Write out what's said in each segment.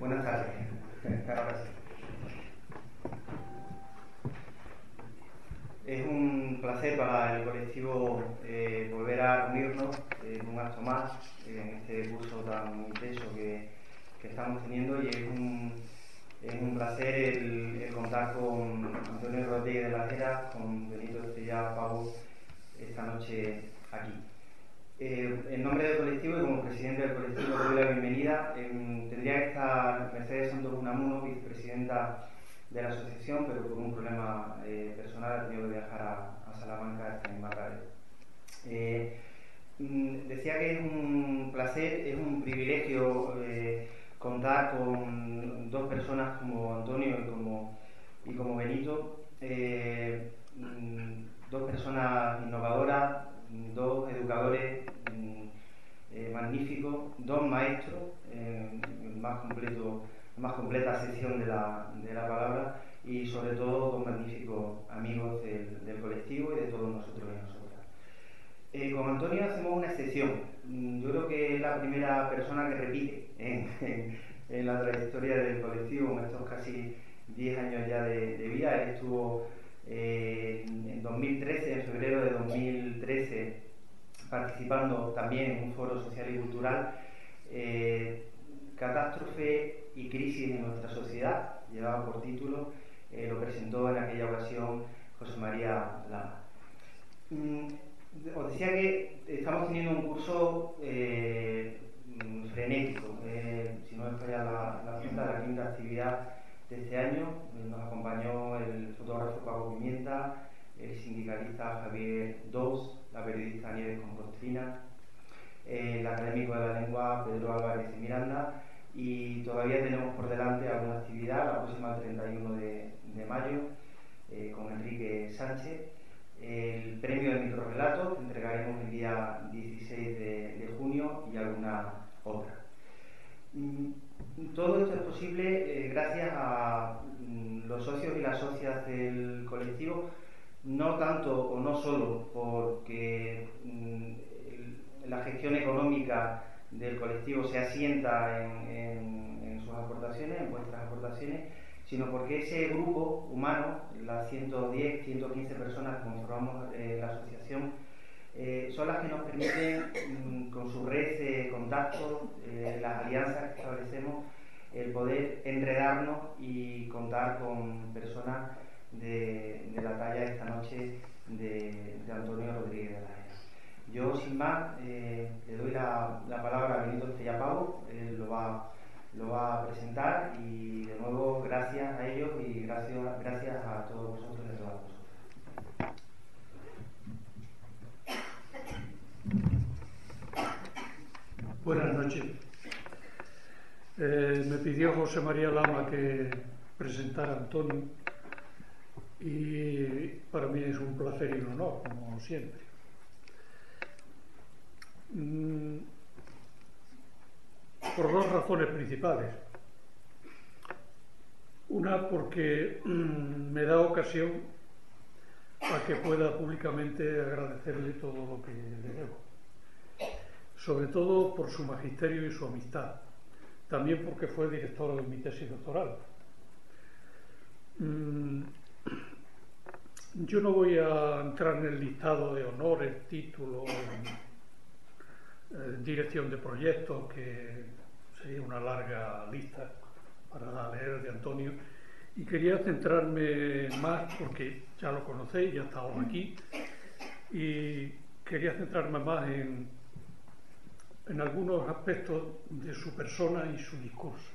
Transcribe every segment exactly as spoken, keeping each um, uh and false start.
Buenas tardes. Ahora sí. Es un placer para el colectivo eh, volver a reunirnos en un acto más, eh, en este curso tan intenso que, que estamos teniendo, y es un, es un placer el, el contar con Antonio Rodríguez de las Heras, con Benito Estrella Pavo esta noche aquí. Eh, en nombre del colectivo y como presidente del colectivo doy la bienvenida. Eh, tendría que estar Mercedes Santos Unamuno, vicepresidenta de la asociación, pero por un problema eh, personal ha tenido que viajar a, a Salamanca esta misma tarde. Eh, decía que es un placer, es un privilegio eh, contar con dos personas como Antonio y como, y como Benito, eh, dos personas innovadoras, dos educadores eh, magníficos, dos maestros, eh, más completo, más completa sección de la, de la palabra, y sobre todo dos magníficos amigos del, del colectivo y de todos nosotros y nosotras. Eh, con Antonio hacemos una excepción. Yo creo que es la primera persona que repite en, en, en la trayectoria del colectivo en estos casi diez años ya de, de vida. Él estuvo eh, en dos mil trece, en febrero de dos mil trece, participando también en un foro social y cultural, eh, Catástrofe y crisis en nuestra sociedad, llevaba por título, eh, lo presentó en aquella ocasión José María Lama. Mm, os decía que estamos teniendo un curso eh, frenético, eh, si no me falla la, la cuenta, la quinta actividad de este año. Nos acompañó el fotógrafo Paco Pimienta, el sindicalista Javier Dos, la periodista Nieves Compostrina, eh, el académico de la lengua Pedro Álvarez de Miranda, y todavía tenemos por delante alguna actividad, la próxima el treinta y uno de, de mayo, eh, con Enrique Sánchez, el premio de microrelatos que entregaremos el día dieciséis de, de junio y alguna otra. Todo esto es posible eh, gracias a mm, los socios y las socias del colectivo, no tanto o no solo porque mm, el, la gestión económica del colectivo se asienta en, en, en sus aportaciones, en vuestras aportaciones, sino porque ese grupo humano, las ciento diez, ciento quince personas que conformamos eh, la asociación, eh, son las que nos permiten, mm, con su red de contactos, eh, las alianzas que establecemos, el poder enredarnos y contar con personas de, de la talla esta noche de, de Antonio Rodríguez de las Heras. Yo, sin más, eh, le doy la, la palabra a Benito Estrella Pavo. Él lo va, lo va a presentar, y de nuevo gracias a ellos y gracias, gracias a todos vosotros y a todas vosotras. Buenas noches. Eh, me pidió José María Lama que presentara a Antonio, y para mí es un placer y un honor, como siempre. Mm, por dos razones principales. Una, porque mm, me da ocasión a que pueda públicamente agradecerle todo lo que le debo, sobre todo por su magisterio y su amistad, también porque fue director de mi tesis doctoral. Mm, yo no voy a entrar en el listado de honores, títulos, eh, dirección de proyectos, que sería una larga lista para leer de Antonio, y quería centrarme más, porque ya lo conocéis, ya estamos aquí, y quería centrarme más en, en algunos aspectos de su persona y su discurso.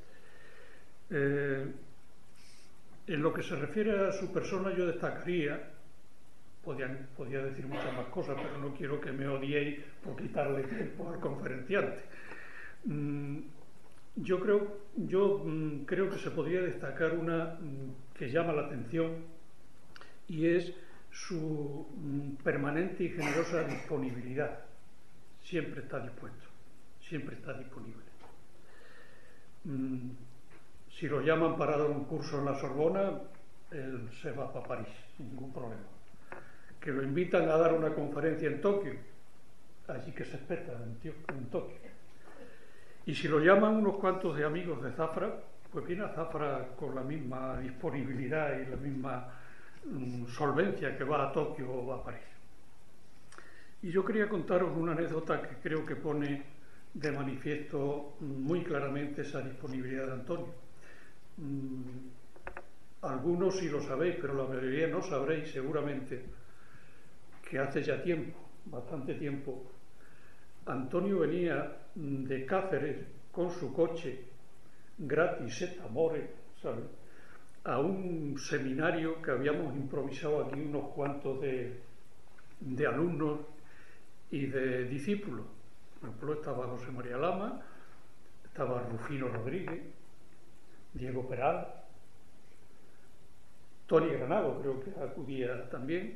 Eh, en lo que se refiere a su persona, yo destacaría, podía, podía decir muchas más cosas, pero no quiero que me odiéis por quitarle tiempo al conferenciante. Mm, Yo creo, yo mm, creo que se podría destacar una mm, que llama la atención, y es su mm, permanente y generosa disponibilidad. Siempre está dispuesto, siempre está disponible. Mm, si lo llaman para dar un curso en la Sorbona, él se va para París, sin ningún problema. Que lo invitan a dar una conferencia en Tokio, allí que se espeta en, en Tokio. Y si lo llaman unos cuantos de amigos de Zafra, pues viene a Zafra con la misma disponibilidad y la misma mm, solvencia que va a Tokio o va a París. Y yo quería contaros una anécdota que creo que pone de manifiesto muy claramente esa disponibilidad de Antonio. Mm, algunos sí lo sabéis, pero la mayoría no sabréis seguramente que hace ya tiempo, bastante tiempo, Antonio venía de Cáceres con su coche gratis et amore, ¿sabes?, a un seminario que habíamos improvisado aquí unos cuantos de, de alumnos y de discípulos. Por ejemplo, estaba José María Lama, estaba Rufino Rodríguez, Diego Peral, Tony Granado creo que acudía también,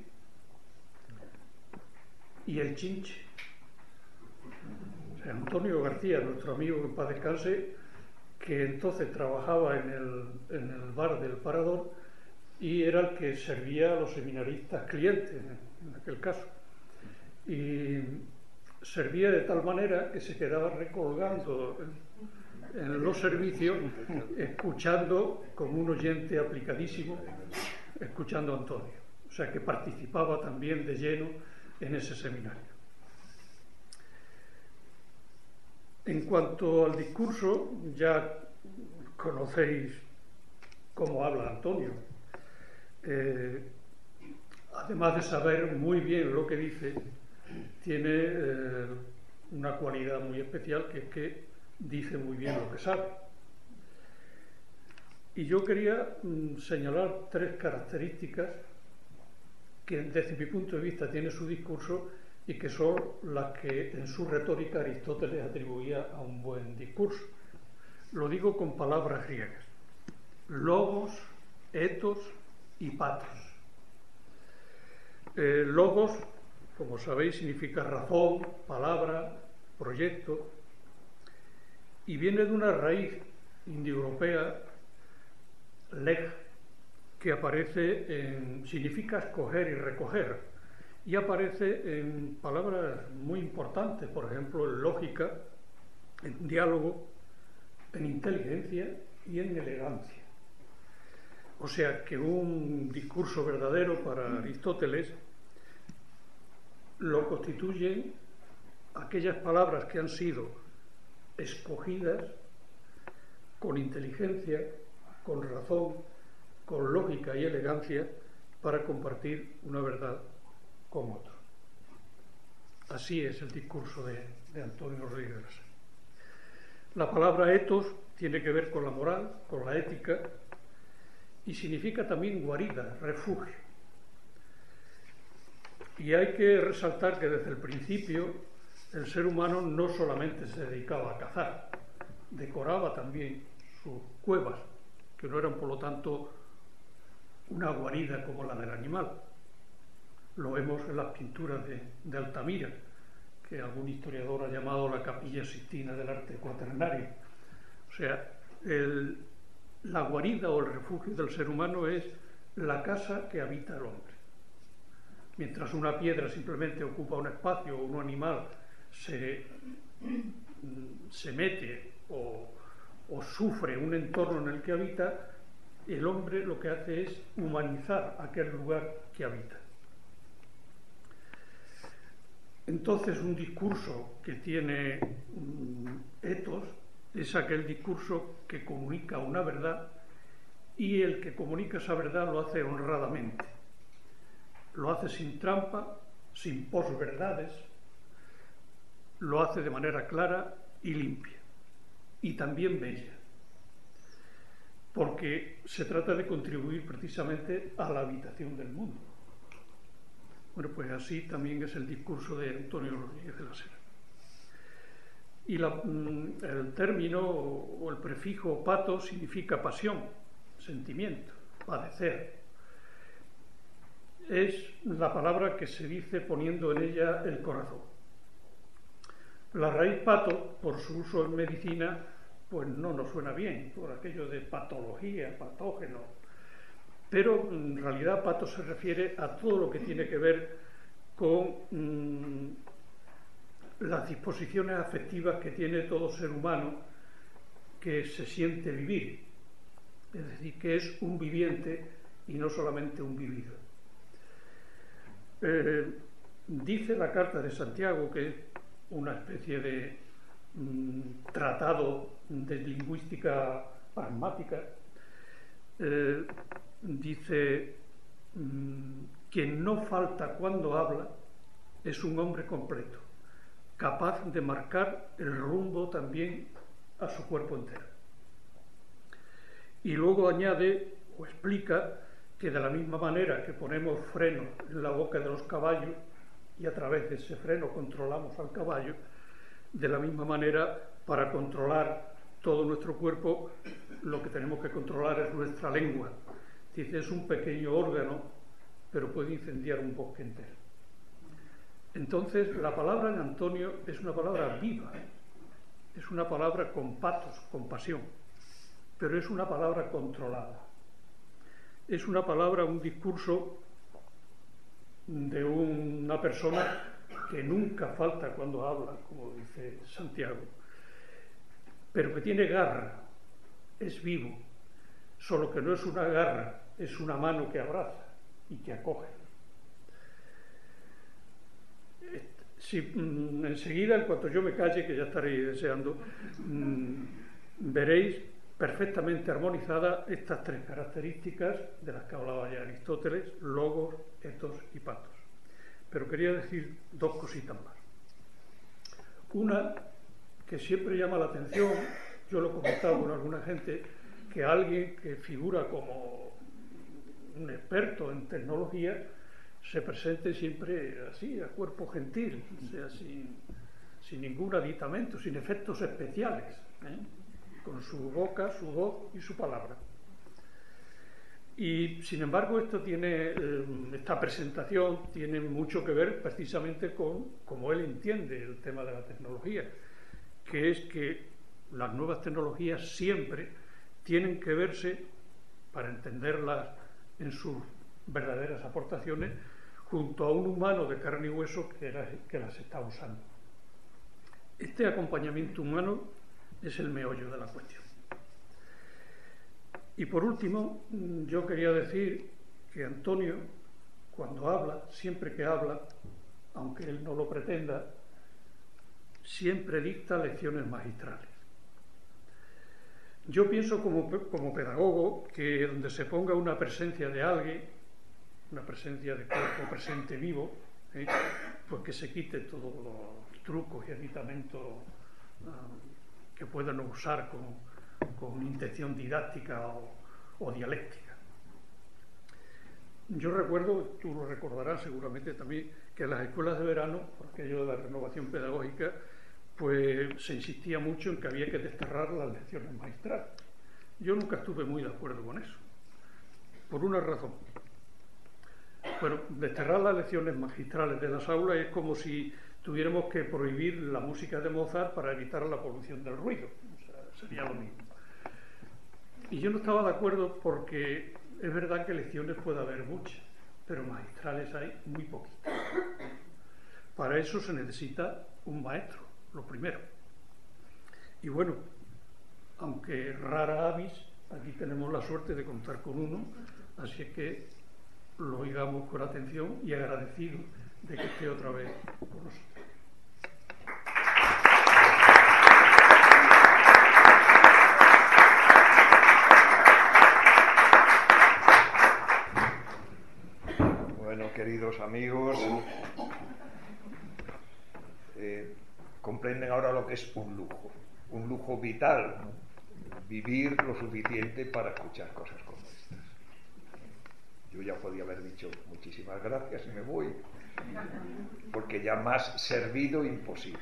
y el Chinche. O sea, Antonio García, nuestro amigo que en paz descanse, que entonces trabajaba en el, en el bar del Parador y era el que servía a los seminaristas clientes en, en aquel caso. Y servía de tal manera que se quedaba recolgando en, en los servicios, escuchando como un oyente aplicadísimo, escuchando a Antonio. O sea, que participaba también de lleno en ese seminario. En cuanto al discurso, ya conocéis cómo habla Antonio. Eh, además de saber muy bien lo que dice, tiene eh, una cualidad muy especial, que es que dice muy bien lo que sabe. Y yo quería mm, señalar tres características que desde mi punto de vista tiene su discurso y que son las que en su retórica Aristóteles atribuía a un buen discurso. Lo digo con palabras griegas: logos, ethos y pathos. Eh, logos, como sabéis, significa razón, palabra, proyecto, y viene de una raíz indoeuropea, leg, que aparece en, significa escoger y recoger, y aparece en palabras muy importantes, por ejemplo, en lógica, en diálogo, en inteligencia y en elegancia. O sea que un discurso verdadero para Aristóteles lo constituyen aquellas palabras que han sido escogidas con inteligencia, con razón, con lógica y elegancia para compartir una verdad con otro. Así es el discurso de, de Antonio Rodríguez de la Serna. La palabra ethos tiene que ver con la moral, con la ética, y significa también guarida, refugio. Y hay que resaltar que desde el principio el ser humano no solamente se dedicaba a cazar, decoraba también sus cuevas, que no eran por lo tanto una guarida como la del animal. Lo vemos en las pinturas de, de Altamira, que algún historiador ha llamado la Capilla Sixtina del arte cuaternario. O sea, el, la guarida o el refugio del ser humano es la casa que habita el hombre. Mientras una piedra simplemente ocupa un espacio o un animal se, se mete o, o sufre un entorno en el que habita, el hombre lo que hace es humanizar aquel lugar que habita. Entonces, un discurso que tiene um, ethos es aquel discurso que comunica una verdad, y el que comunica esa verdad lo hace honradamente. Lo hace sin trampa, sin posverdades, lo hace de manera clara y limpia, y también bella, porque se trata de contribuir precisamente a la habitación del mundo. Bueno, pues así también es el discurso de Antonio Rodríguez de la Serna. Y la, el término o el prefijo pato significa pasión, sentimiento, padecer. Es la palabra que se dice poniendo en ella el corazón. La raíz pato, por su uso en medicina, pues no nos suena bien, por aquello de patología, patógeno. Pero en realidad pato se refiere a todo lo que tiene que ver con mmm, las disposiciones afectivas que tiene todo ser humano que se siente vivir, es decir, que es un viviente y no solamente un vivido. Eh, dice la Carta de Santiago, que es una especie de mm, tratado de lingüística pragmática, eh, dice: mmm, quien no falta cuando habla es un hombre completo, capaz de marcar el rumbo también a su cuerpo entero. Y luego añade o explica que de la misma manera que ponemos freno en la boca de los caballos y a través de ese freno controlamos al caballo, de la misma manera, para controlar todo nuestro cuerpo, lo que tenemos que controlar es nuestra lengua. Dice, es un pequeño órgano, pero puede incendiar un bosque entero. Entonces, la palabra en Antonio es una palabra viva, es una palabra con patos, con pasión, pero es una palabra controlada. Es una palabra, un discurso de una persona que nunca falta cuando habla, como dice Santiago, pero que tiene garra, es vivo, solo que no es una garra, es una mano que abraza y que acoge. Si, mm, enseguida, en cuanto yo me calle, que ya estaréis deseando, mm, veréis perfectamente armonizadas estas tres características de las que hablaba ya Aristóteles: logos, etos y patos. Pero quería decir dos cositas más. Una que siempre llama la atención, yo lo he comentado con alguna gente, que alguien que figura como un experto en tecnología se presente siempre así, a cuerpo gentil, o sea, sin, sin ningún aditamento, sin efectos especiales, ¿eh? Con su boca, su voz y su palabra. Y sin embargo esto tiene, eh, esta presentación tiene mucho que ver precisamente con cómo él entiende el tema de la tecnología, que es que las nuevas tecnologías siempre tienen que verse, para entenderlas en sus verdaderas aportaciones, junto a un humano de carne y hueso que, era, que las está usando. Este acompañamiento humano es el meollo de la cuestión. Y por último, yo quería decir que Antonio, cuando habla, siempre que habla, aunque él no lo pretenda, siempre dicta lecciones magistrales. Yo pienso como, como pedagogo que donde se ponga una presencia de alguien, una presencia de cuerpo presente vivo, ¿eh? pues que se quite todos los trucos y aditamentos uh, que puedan usar con, con intención didáctica o, o dialéctica. Yo recuerdo, tú lo recordarás seguramente también, que en las escuelas de verano, por aquello de la renovación pedagógica, pues se insistía mucho en que había que desterrar las lecciones magistrales. Yo nunca estuve muy de acuerdo con eso, por una razón. Bueno, desterrar las lecciones magistrales de las aulas es como si tuviéramos que prohibir la música de Mozart para evitar la polución del ruido. O sea, sería lo mismo. Y yo no estaba de acuerdo porque es verdad que lecciones puede haber muchas, pero magistrales hay muy poquitas. Para eso se necesita un maestro, lo primero. Y bueno, aunque rara avis, aquí tenemos la suerte de contar con uno, así es que lo oigamos con atención y agradecido de que esté otra vez con nosotros. Bueno, queridos amigos, eh, comprenden ahora lo que es un lujo, un lujo vital, vivir lo suficiente para escuchar cosas como estas. Yo ya podía haber dicho muchísimas gracias y me voy, porque ya más servido imposible.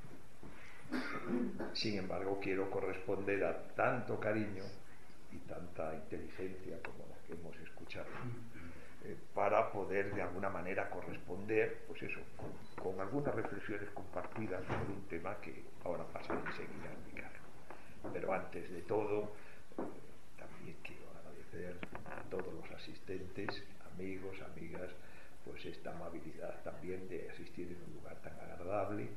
Sin embargo, quiero corresponder a tanto cariño y tanta inteligencia como la que hemos escuchado, eh, para poder de alguna manera corresponder, pues eso, con, con algunas reflexiones compartidas sobre un tema que ahora pasaré enseguida a explicar. Pero antes de todo, eh, también quiero agradecer a todos los asistentes, amigos, amigas, pues esta amabilidad también de asistir en un lugar tan agradable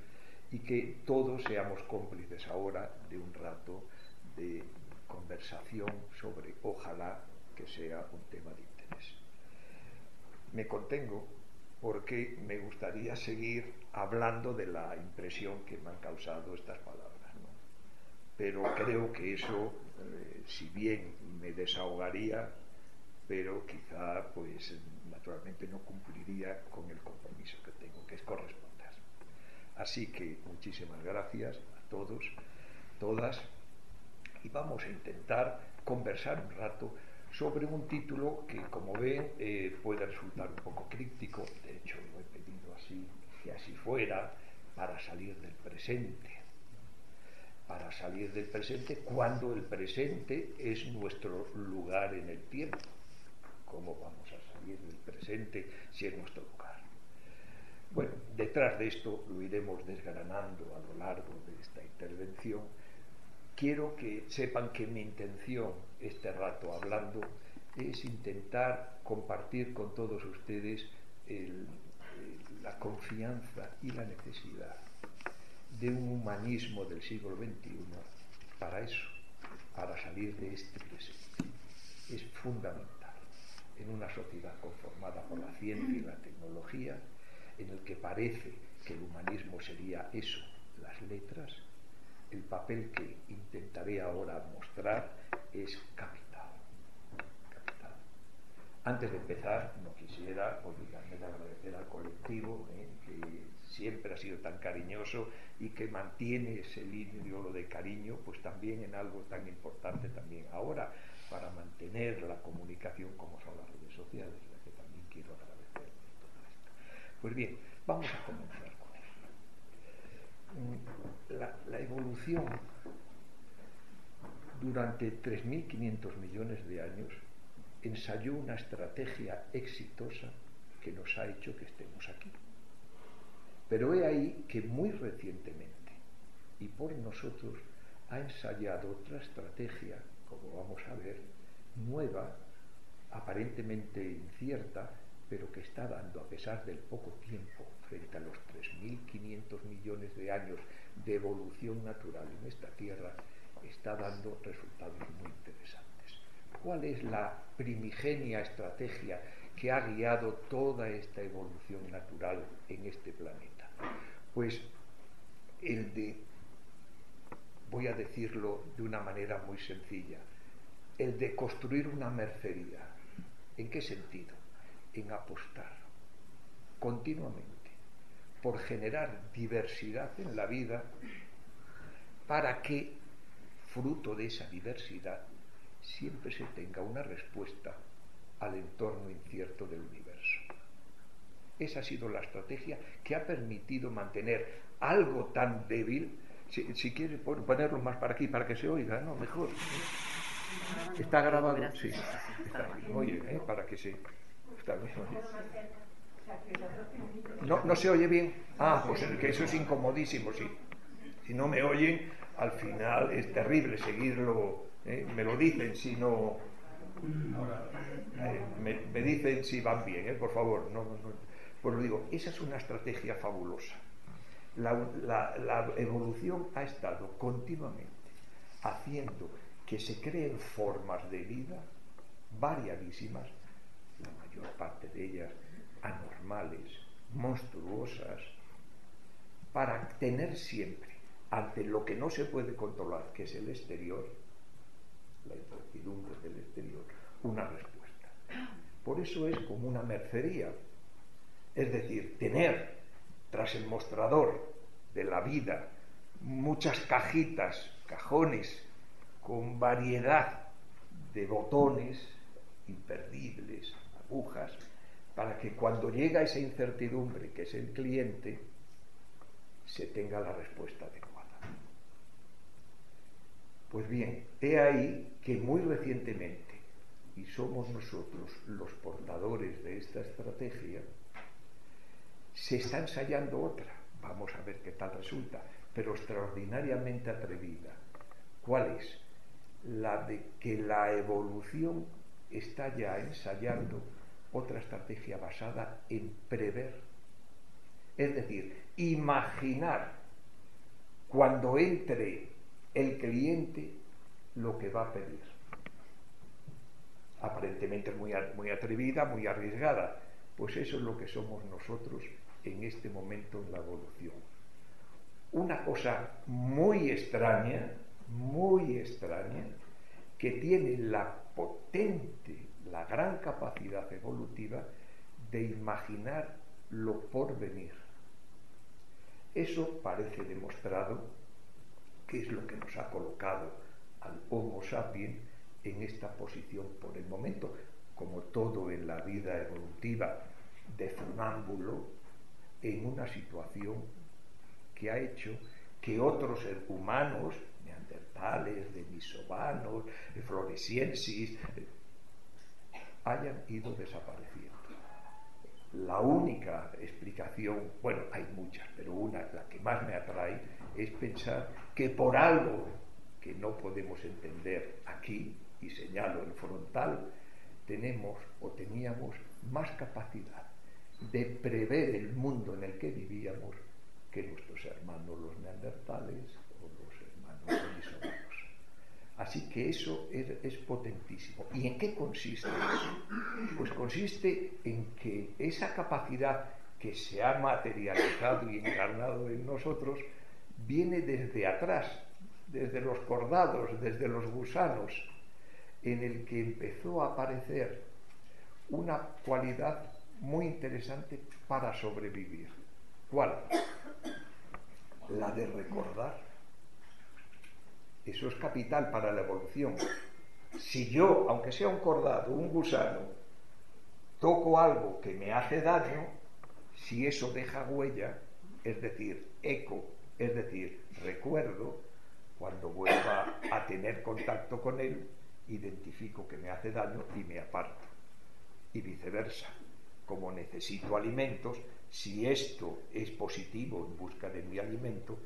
y que todos seamos cómplices ahora de un rato de conversación sobre, ojalá que sea un tema de interés. Me contengo porque me gustaría seguir hablando de la impresión que me han causado estas palabras, ¿no? Pero creo que eso, eh, si bien me desahogaría, pero quizá, pues, naturalmente no cumpliría con el compromiso que tengo, que es corresponder. Así que muchísimas gracias a todos, todas, y vamos a intentar conversar un rato sobre un título que, como ven, eh, puede resultar un poco críptico. De hecho, lo he pedido así, que así fuera, para salir del presente. Para salir del presente cuando el presente es nuestro lugar en el tiempo. ¿Cómo vamos a salir del presente si es nuestro lugar? Bueno, detrás de esto lo iremos desgranando a lo largo de esta intervención. Quiero que sepan que mi intención este rato hablando es intentar compartir con todos ustedes el, el, la confianza y la necesidad de un humanismo del siglo veintiuno para eso, para salir de este presente. Es fundamental en una sociedad conformada por la ciencia y la tecnología, en el que parece que el humanismo sería eso, las letras. El papel que intentaré ahora mostrar es capital. Capital. Antes de empezar, no quisiera olvidarme de agradecer al colectivo, eh, que siempre ha sido tan cariñoso y que mantiene ese límite de cariño, pues también en algo tan importante también ahora, para mantener la comunicación como son las redes sociales, a que también quiero agradecer todo esto. Pues bien, vamos a comenzar con ello. La, la evolución durante tres mil quinientos millones de años ensayó una estrategia exitosa que nos ha hecho que estemos aquí. Pero he ahí que muy recientemente, y por nosotros, ha ensayado otra estrategia, como vamos a ver, nueva, aparentemente incierta, pero que está dando, a pesar del poco tiempo, frente a los tres mil quinientos millones de años de evolución natural en esta Tierra, está dando resultados muy interesantes. ¿Cuál es la primigenia estrategia que ha guiado toda esta evolución natural en este planeta? Pues el de, voy a decirlo de una manera muy sencilla, el de construir una mercería. ¿En qué sentido? En apostar continuamente por generar diversidad en la vida para que, fruto de esa diversidad, siempre se tenga una respuesta al entorno incierto del universo. Esa ha sido la estrategia que ha permitido mantener algo tan débil. Si, si quiere ponerlo más para aquí para que se oiga, no, mejor. ¿Está grabado? Sí, está bien. Muy bien, ¿eh? Para que se... Está bien. ¿No, ¿No se oye bien? Ah, pues que eso es incomodísimo, sí. Si no me oyen, al final es terrible seguirlo. ¿eh? Me lo dicen si no... Eh, me, me dicen si van bien, ¿eh? Por favor. No, no. Pues lo digo, esa es una estrategia fabulosa. La, la, la evolución ha estado continuamente haciendo que se creen formas de vida variadísimas, la mayor parte de ellas anormales, monstruosas, para tener siempre, ante lo que no se puede controlar, que es el exterior, la incertidumbre del exterior, una respuesta. Por eso es como una mercería, es decir, tener tras el mostrador de la vida muchas cajitas, cajones, con variedad de botones imperdibles, agujas, para que cuando llega esa incertidumbre, que es el cliente, se tenga la respuesta adecuada. Pues bien, he ahí que muy recientemente, y somos nosotros los portadores de esta estrategia, se está ensayando otra, vamos a ver qué tal resulta, pero extraordinariamente atrevida. ¿Cuál es? La de que la evolución está ya ensayando otra estrategia basada en prever, es decir, imaginar cuando entre el cliente lo que va a pedir. Aparentemente es muy, muy atrevida, muy arriesgada. Pues eso es lo que somos nosotros en este momento en la evolución. Una cosa muy extraña, muy extraña, que tiene la potente, la gran capacidad evolutiva de imaginar lo por venir. Eso parece demostrado que es lo que nos ha colocado al Homo sapiens en esta posición por el momento, como todo en la vida evolutiva, de funámbulo, en una situación que ha hecho que otros seres humanos, neandertales, denisovanos, floresiensis, hayan ido desapareciendo. La única explicación, bueno, hay muchas, pero una, la que más me atrae, es pensar que por algo que no podemos entender aquí, y señalo en frontal, tenemos o teníamos más capacidad de prever el mundo en el que vivíamos que nuestros hermanos los neandertales o los hermanos denisovanos. Así que eso es, es potentísimo. ¿Y en qué consiste eso? Pues consiste en que esa capacidad que se ha materializado y encarnado en nosotros viene desde atrás, desde los cordados, desde los gusanos, en el que empezó a aparecer una cualidad muy interesante para sobrevivir. ¿Cuál? La de recordar. Eso es capital para la evolución. Si yo, aunque sea un cordado, un gusano, toco algo que me hace daño, si eso deja huella, es decir, eco, es decir, recuerdo, cuando vuelva a tener contacto con él, identifico que me hace daño y me aparto. Y viceversa. Como necesito alimentos, si esto es positivo en busca de mi alimento,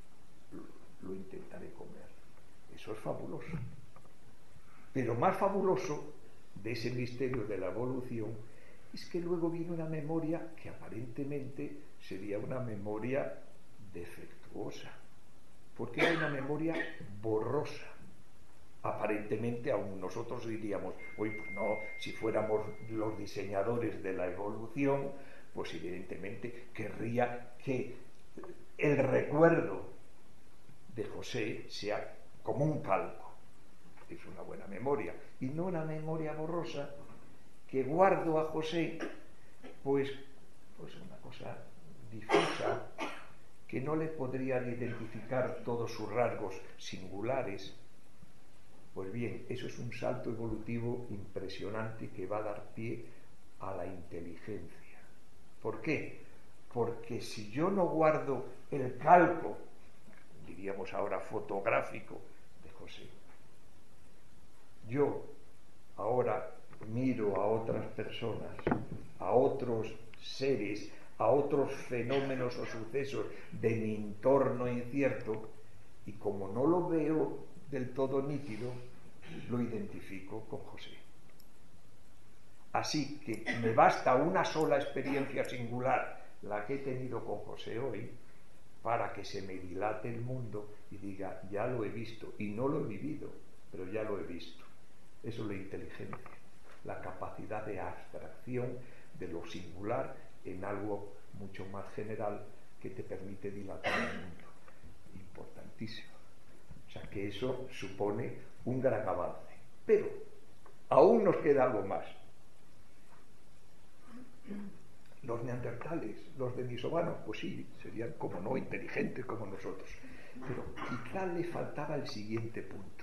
lo intentaré comer. Eso es fabuloso. Pero más fabuloso de ese misterio de la evolución es que luego viene una memoria que aparentemente sería una memoria defectuosa, porque era una memoria borrosa. Aparentemente aún nosotros diríamos, oye, pues no, si fuéramos los diseñadores de la evolución, pues evidentemente querría que el recuerdo de José sea como un calco. Es una buena memoria, y no una memoria borrosa que guardo a José, pues, pues una cosa difusa, que no le podrían identificar todos sus rasgos singulares. Pues bien, eso es un salto evolutivo impresionante que va a dar pie a la inteligencia. ¿Por qué? Porque si yo no guardo el calco, diríamos ahora fotográfico, de José, yo ahora miro a otras personas, a otros seres, a otros fenómenos o sucesos de mi entorno incierto, y como no lo veo del todo nítido, lo identifico con José. Así que me basta una sola experiencia singular, la que he tenido con José hoy, para que se me dilate el mundo y diga, ya lo he visto, y no lo he vivido, pero ya lo he visto. Eso es la inteligencia, la capacidad de abstracción de lo singular en algo mucho más general que te permite dilatar el mundo. Importantísimo. O sea que eso supone un gran avance. Pero aún nos queda algo más. Los neandertales, los denisovanos, pues sí, serían como no inteligentes como nosotros. Pero quizá le faltaba el siguiente punto.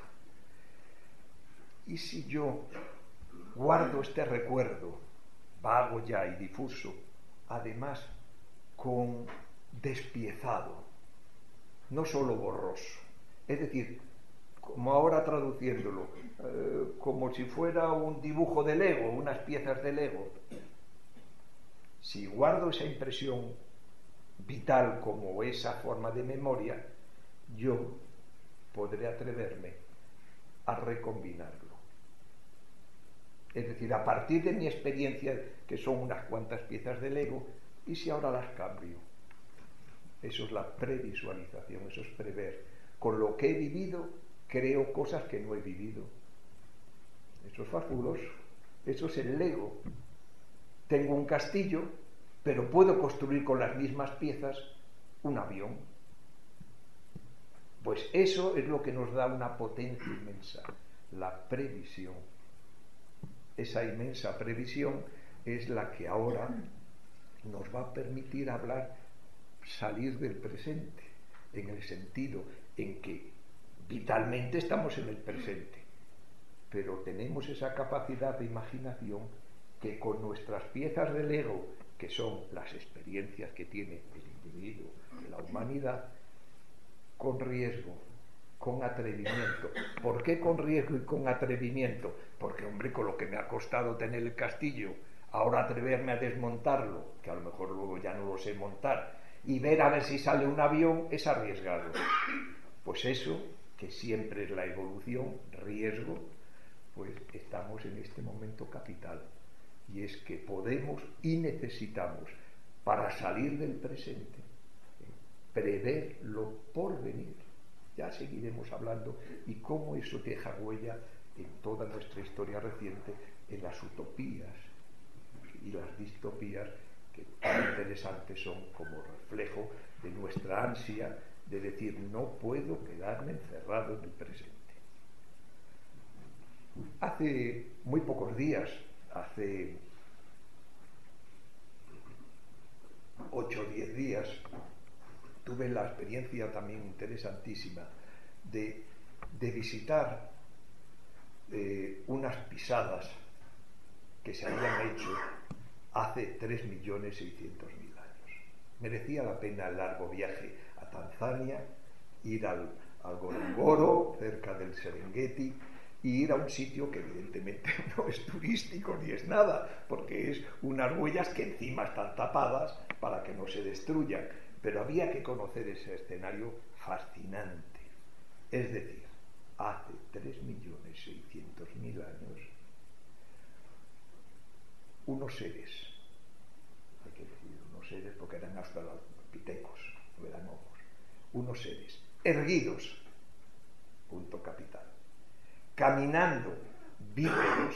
¿Y si yo guardo este recuerdo, vago ya y difuso, además con despiezado, no solo borroso? Es decir, como ahora traduciéndolo, eh, como si fuera un dibujo de Lego, unas piezas de Lego. Si guardo esa impresión vital como esa forma de memoria, yo podré atreverme a recombinarlo. Es decir, a partir de mi experiencia, que son unas cuantas piezas de Lego, ¿y si ahora las cambio? Eso es la previsualización, eso es prever. Con lo que he vivido, creo cosas que no he vivido. Eso es fabuloso. Eso es el Lego. Tengo un castillo, pero puedo construir con las mismas piezas un avión. Pues eso es lo que nos da una potencia inmensa, la previsión. Esa inmensa previsión es la que ahora nos va a permitir hablar, salir del presente, en el sentido en que vitalmente estamos en el presente, pero tenemos esa capacidad de imaginación que con nuestras piezas de Lego, que son las experiencias que tiene el individuo, la humanidad, con riesgo, con atrevimiento. ¿Por qué con riesgo y con atrevimiento? Porque, hombre, con lo que me ha costado tener el castillo, ahora atreverme a desmontarlo, que a lo mejor luego ya no lo sé montar, y ver a ver si sale un avión, es arriesgado. Pues eso, que siempre es la evolución, riesgo, pues estamos en este momento capital. Y es que podemos y necesitamos, para salir del presente, prever lo por venir. Ya seguiremos hablando y cómo eso deja huella en toda nuestra historia reciente, en las utopías y las distopías, que tan interesantes son como reflejo de nuestra ansia de decir: no puedo quedarme encerrado en el presente. Hace muy pocos días, hace ocho o diez días, tuve la experiencia también interesantísima de, de visitar eh, unas pisadas que se habían hecho hace tres millones seiscientos mil años. Merecía la pena el largo viaje a Tanzania, ir al, al Ngorongoro, cerca del Serengeti, y ir a un sitio que evidentemente no es turístico ni es nada, porque es unas huellas que encima están tapadas para que no se destruyan. Pero había que conocer ese escenario fascinante. Es decir, hace tres millones seiscientos mil años, unos seres, hay que decir unos seres porque eran australopitecos, no eran homos, unos seres erguidos, punto capital, caminando bípedos,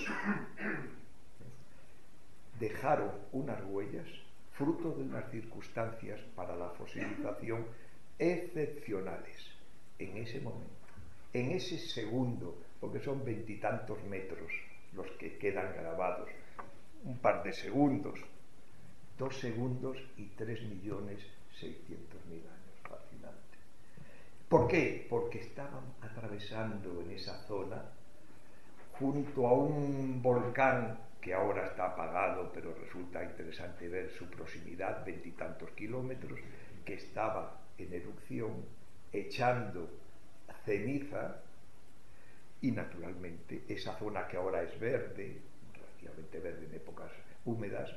dejaron unas huellas fruto de unas circunstancias para la fosilización excepcionales en ese momento, en ese segundo, porque son veintitantos metros los que quedan grabados, un par de segundos, dos segundos y tres millones seiscientos mil años. Fascinante. ¿Por qué? Porque estaban atravesando en esa zona, junto a un volcán que ahora está apagado, pero resulta interesante ver su proximidad, veintitantos kilómetros, que estaba en erupción, echando ceniza, y naturalmente esa zona que ahora es verde, relativamente verde en épocas húmedas,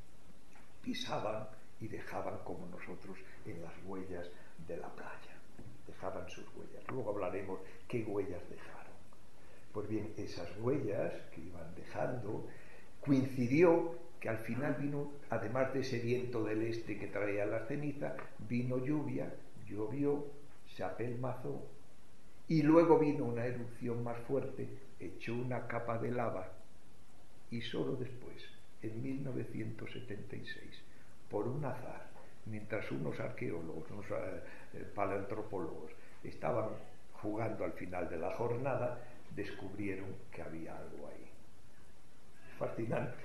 pisaban y dejaban, como nosotros en las huellas de la playa, dejaban sus huellas. Luego hablaremos qué huellas dejaron. Pues bien, esas huellas que iban dejando, coincidió que al final vino, además de ese viento del este que traía la ceniza, vino lluvia, llovió, se apelmazó, y luego vino una erupción más fuerte, echó una capa de lava, y solo después, en mil novecientos setenta y seis, por un azar, mientras unos arqueólogos, unos eh, paleoantropólogos estaban jugando al final de la jornada, descubrieron que había algo ahí. Fascinante.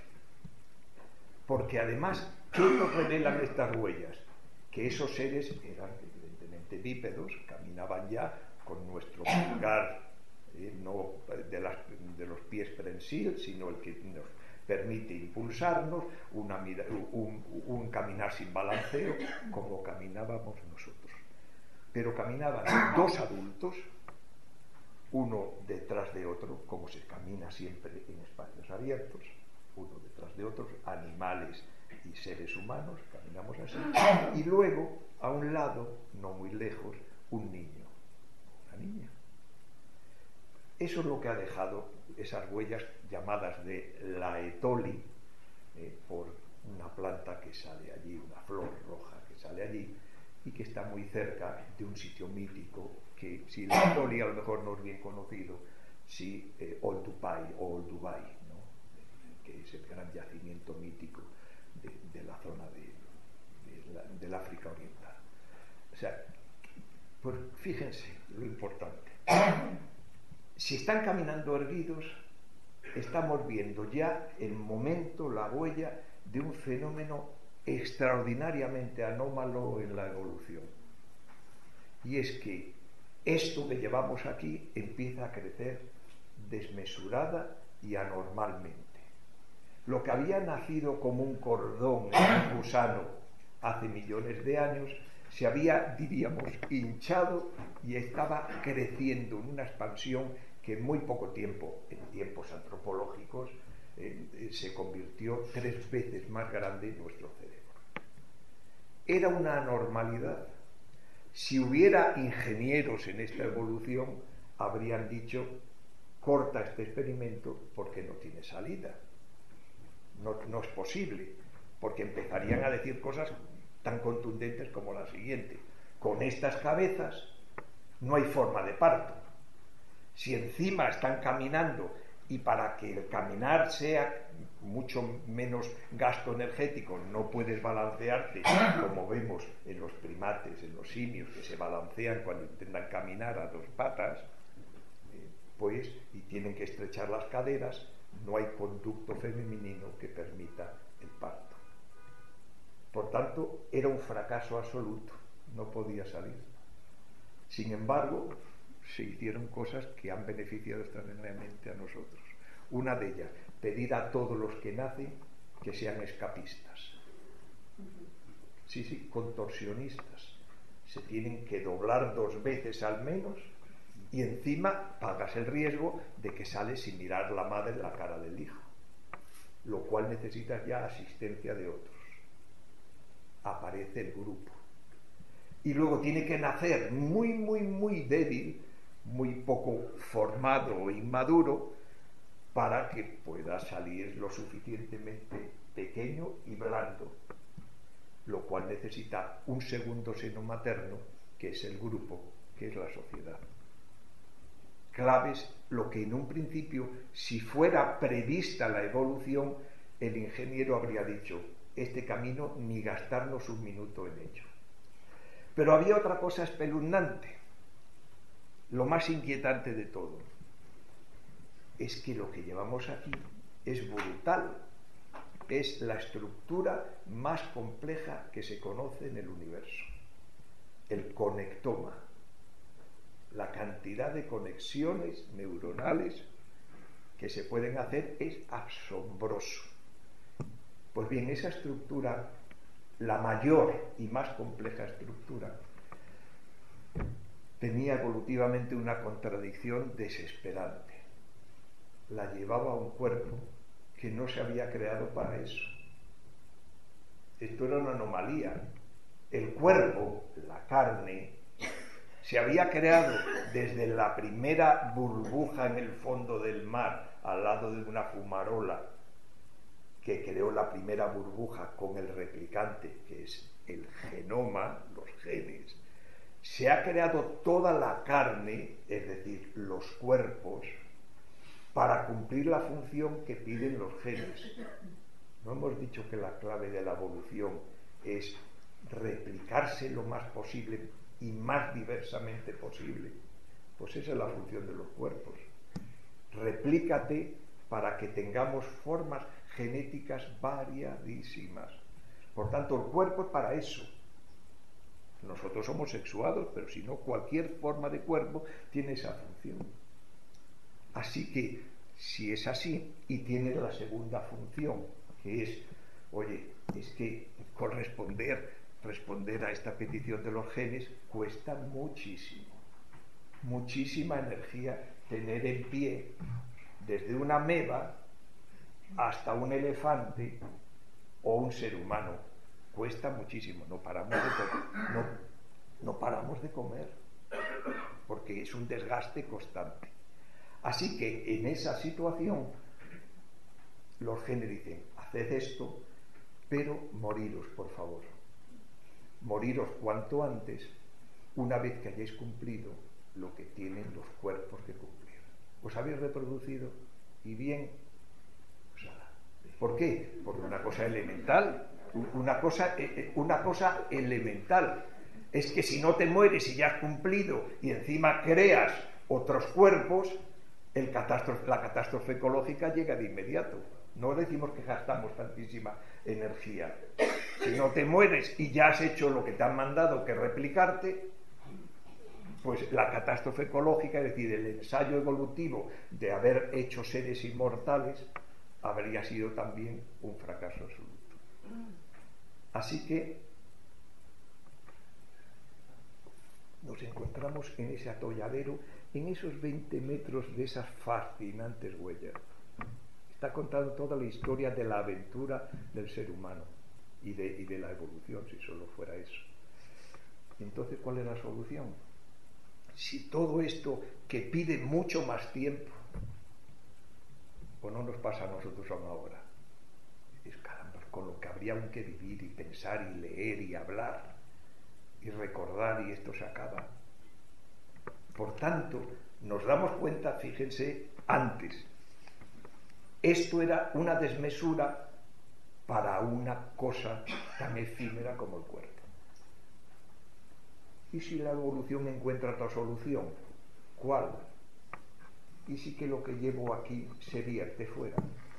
Porque además, ¿qué nos revelan estas huellas? Que esos seres eran evidentemente bípedos, caminaban ya con nuestro pulgar, eh, no de, las, de los pies prensil, sino el que nos permite impulsarnos, una, un, un caminar sin balanceo, como caminábamos nosotros. Pero caminaban dos adultos, uno detrás de otro, como se camina siempre en espacios abiertos, uno detrás de otros, animales y seres humanos, caminamos así, y luego, a un lado, no muy lejos, un niño, una niña. Eso es lo que ha dejado esas huellas llamadas de laetoli, eh, por una planta que sale allí, una flor roja que sale allí, y que está muy cerca de un sitio mítico que, si la historia a lo mejor no es bien conocido, sí, eh, Old Dubai o Old Dubai, ¿no? Que es el gran yacimiento mítico de, de la zona de, de la, del África Oriental. O sea, pues fíjense lo importante. Si están caminando erguidos, estamos viendo ya el momento, la huella de un fenómeno extraordinariamente anómalo en la evolución. Y es que esto que llevamos aquí empieza a crecer desmesurada y anormalmente. Lo que había nacido como un cordón en un gusano hace millones de años se había, diríamos, hinchado y estaba creciendo en una expansión que en muy poco tiempo, en tiempos antropológicos, eh, se convirtió tres veces más grande en nuestro cerebro. Era una anormalidad. Si hubiera ingenieros en esta evolución, habrían dicho: corta este experimento porque no tiene salida. No, no es posible, porque empezarían a decir cosas tan contundentes como la siguiente: con estas cabezas no hay forma de parto. Si encima están caminando, y para que el caminar sea mucho menos gasto energético no puedes balancearte como vemos en los primates, en los simios, que se balancean cuando intentan caminar a dos patas, eh, pues, y tienen que estrechar las caderas, no hay conducto femenino que permita el parto. Por tanto, era un fracaso absoluto, no podía salir. Sin embargo, se hicieron cosas que han beneficiado extraordinariamente a nosotros. Una de ellas, pedir a todos los que nacen que sean escapistas. Sí, sí, contorsionistas. Se tienen que doblar dos veces al menos y encima pagas el riesgo de que sales sin mirar la madre la cara del hijo, lo cual necesitas ya asistencia de otros. Aparece el grupo. Y luego tiene que nacer muy, muy, muy débil, muy poco formado o inmaduro, para que pueda salir lo suficientemente pequeño y blando, lo cual necesita un segundo seno materno, que es el grupo, que es la sociedad. Claves, lo que en un principio, si fuera prevista la evolución, el ingeniero habría dicho: este camino ni gastarnos un minuto en ello. Pero había otra cosa espeluznante, lo más inquietante de todo, es que lo que llevamos aquí es brutal, es la estructura más compleja que se conoce en el universo, el conectoma, la cantidad de conexiones neuronales que se pueden hacer es asombroso. Pues bien, esa estructura, la mayor y más compleja estructura, tenía evolutivamente una contradicción desesperante. La llevaba un cuerpo que no se había creado para eso. Esto era una anomalía. El cuerpo, la carne, se había creado desde la primera burbuja en el fondo del mar, al lado de una fumarola, que creó la primera burbuja con el replicante, que es el genoma, los genes. Se ha creado toda la carne, es decir, los cuerpos, para cumplir la función que piden los genes. ¿No hemos dicho que la clave de la evolución es replicarse lo más posible y más diversamente posible? Pues esa es la función de los cuerpos. Replícate para que tengamos formas genéticas variadísimas. Por tanto, el cuerpo es para eso. Nosotros somos sexuados, pero si no, cualquier forma de cuerpo tiene esa función. Así que, si es así, y tiene la segunda función, que es, oye, es que corresponder, responder a esta petición de los genes cuesta muchísimo, muchísima energía tener en pie, desde una ameba hasta un elefante o un ser humano. Cuesta muchísimo, no paramos de comer, no, no paramos de comer, porque es un desgaste constante. Así que en esa situación los genes dicen: haced esto, pero moriros, por favor. moriros cuanto antes, una vez que hayáis cumplido lo que tienen los cuerpos que cumplir. Os habéis reproducido y bien. O sea, ¿por qué? Porque una cosa elemental, una cosa, una cosa elemental, es que si no te mueres y ya has cumplido y encima creas otros cuerpos, el catástrofe, la catástrofe ecológica llega de inmediato. No decimos que gastamos tantísima energía. Si no te mueres y ya has hecho lo que te han mandado, que replicarte, pues la catástrofe ecológica, es decir, el ensayo evolutivo de haber hecho seres inmortales, habría sido también un fracaso absoluto. Así que nos encontramos en ese atolladero, en esos veinte metros de esas fascinantes huellas. Está contando toda la historia de la aventura del ser humano y de, y de la evolución, si solo fuera eso. Entonces, ¿cuál es la solución? Si todo esto que pide mucho más tiempo, ¿o no nos pasa a nosotros aún ahora? Es caramba, con lo que habría aún que vivir y pensar y leer y hablar y recordar, y esto se acaba. Por tanto, nos damos cuenta, fíjense, antes, esto era una desmesura para una cosa tan efímera como el cuerpo. ¿Y si la evolución encuentra otra solución? ¿Cuál? ¿Y si que lo que llevo aquí se vierte fuera?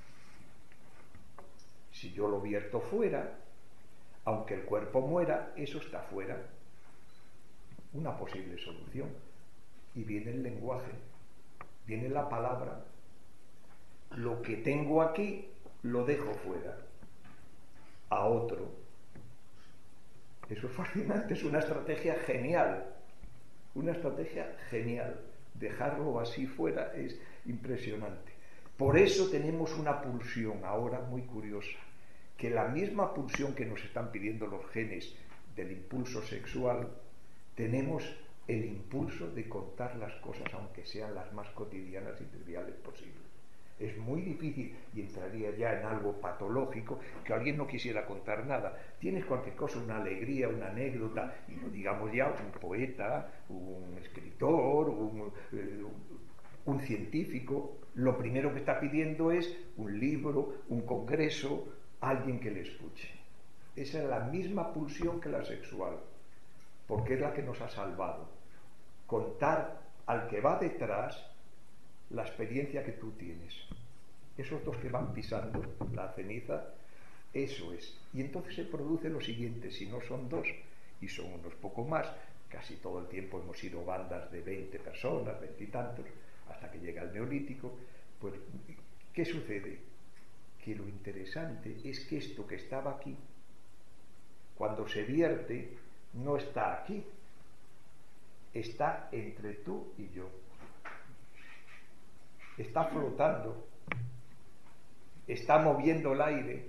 Si yo lo vierto fuera, aunque el cuerpo muera, eso está fuera. Una posible solución. Y viene el lenguaje, viene la palabra. Lo que tengo aquí lo dejo fuera, a otro. Eso es fascinante, es una estrategia genial, una estrategia genial. Dejarlo así fuera es impresionante. Por eso tenemos una pulsión ahora muy curiosa, que la misma pulsión que nos están pidiendo los genes del impulso sexual, tenemos el impulso de contar las cosas, aunque sean las más cotidianas y triviales posibles. Es muy difícil, y entraría ya en algo patológico, que alguien no quisiera contar nada. Tienes cualquier cosa, una alegría, una anécdota, y no digamos ya un poeta, un escritor, un, eh, un científico, lo primero que está pidiendo es un libro, un congreso, alguien que le escuche. Esa es la misma pulsión que la sexual, porque es la que nos ha salvado. Contar al que va detrás la experiencia que tú tienes. Esos dos que van pisando la ceniza, eso es. Y entonces se produce lo siguiente: si no son dos y son unos poco más, casi todo el tiempo hemos sido bandas de veinte personas, veintitantos, hasta que llega el neolítico, pues ¿qué sucede? Que lo interesante es que esto que estaba aquí, cuando se vierte, no está aquí, está entre tú y yo. Está flotando, está moviendo el aire.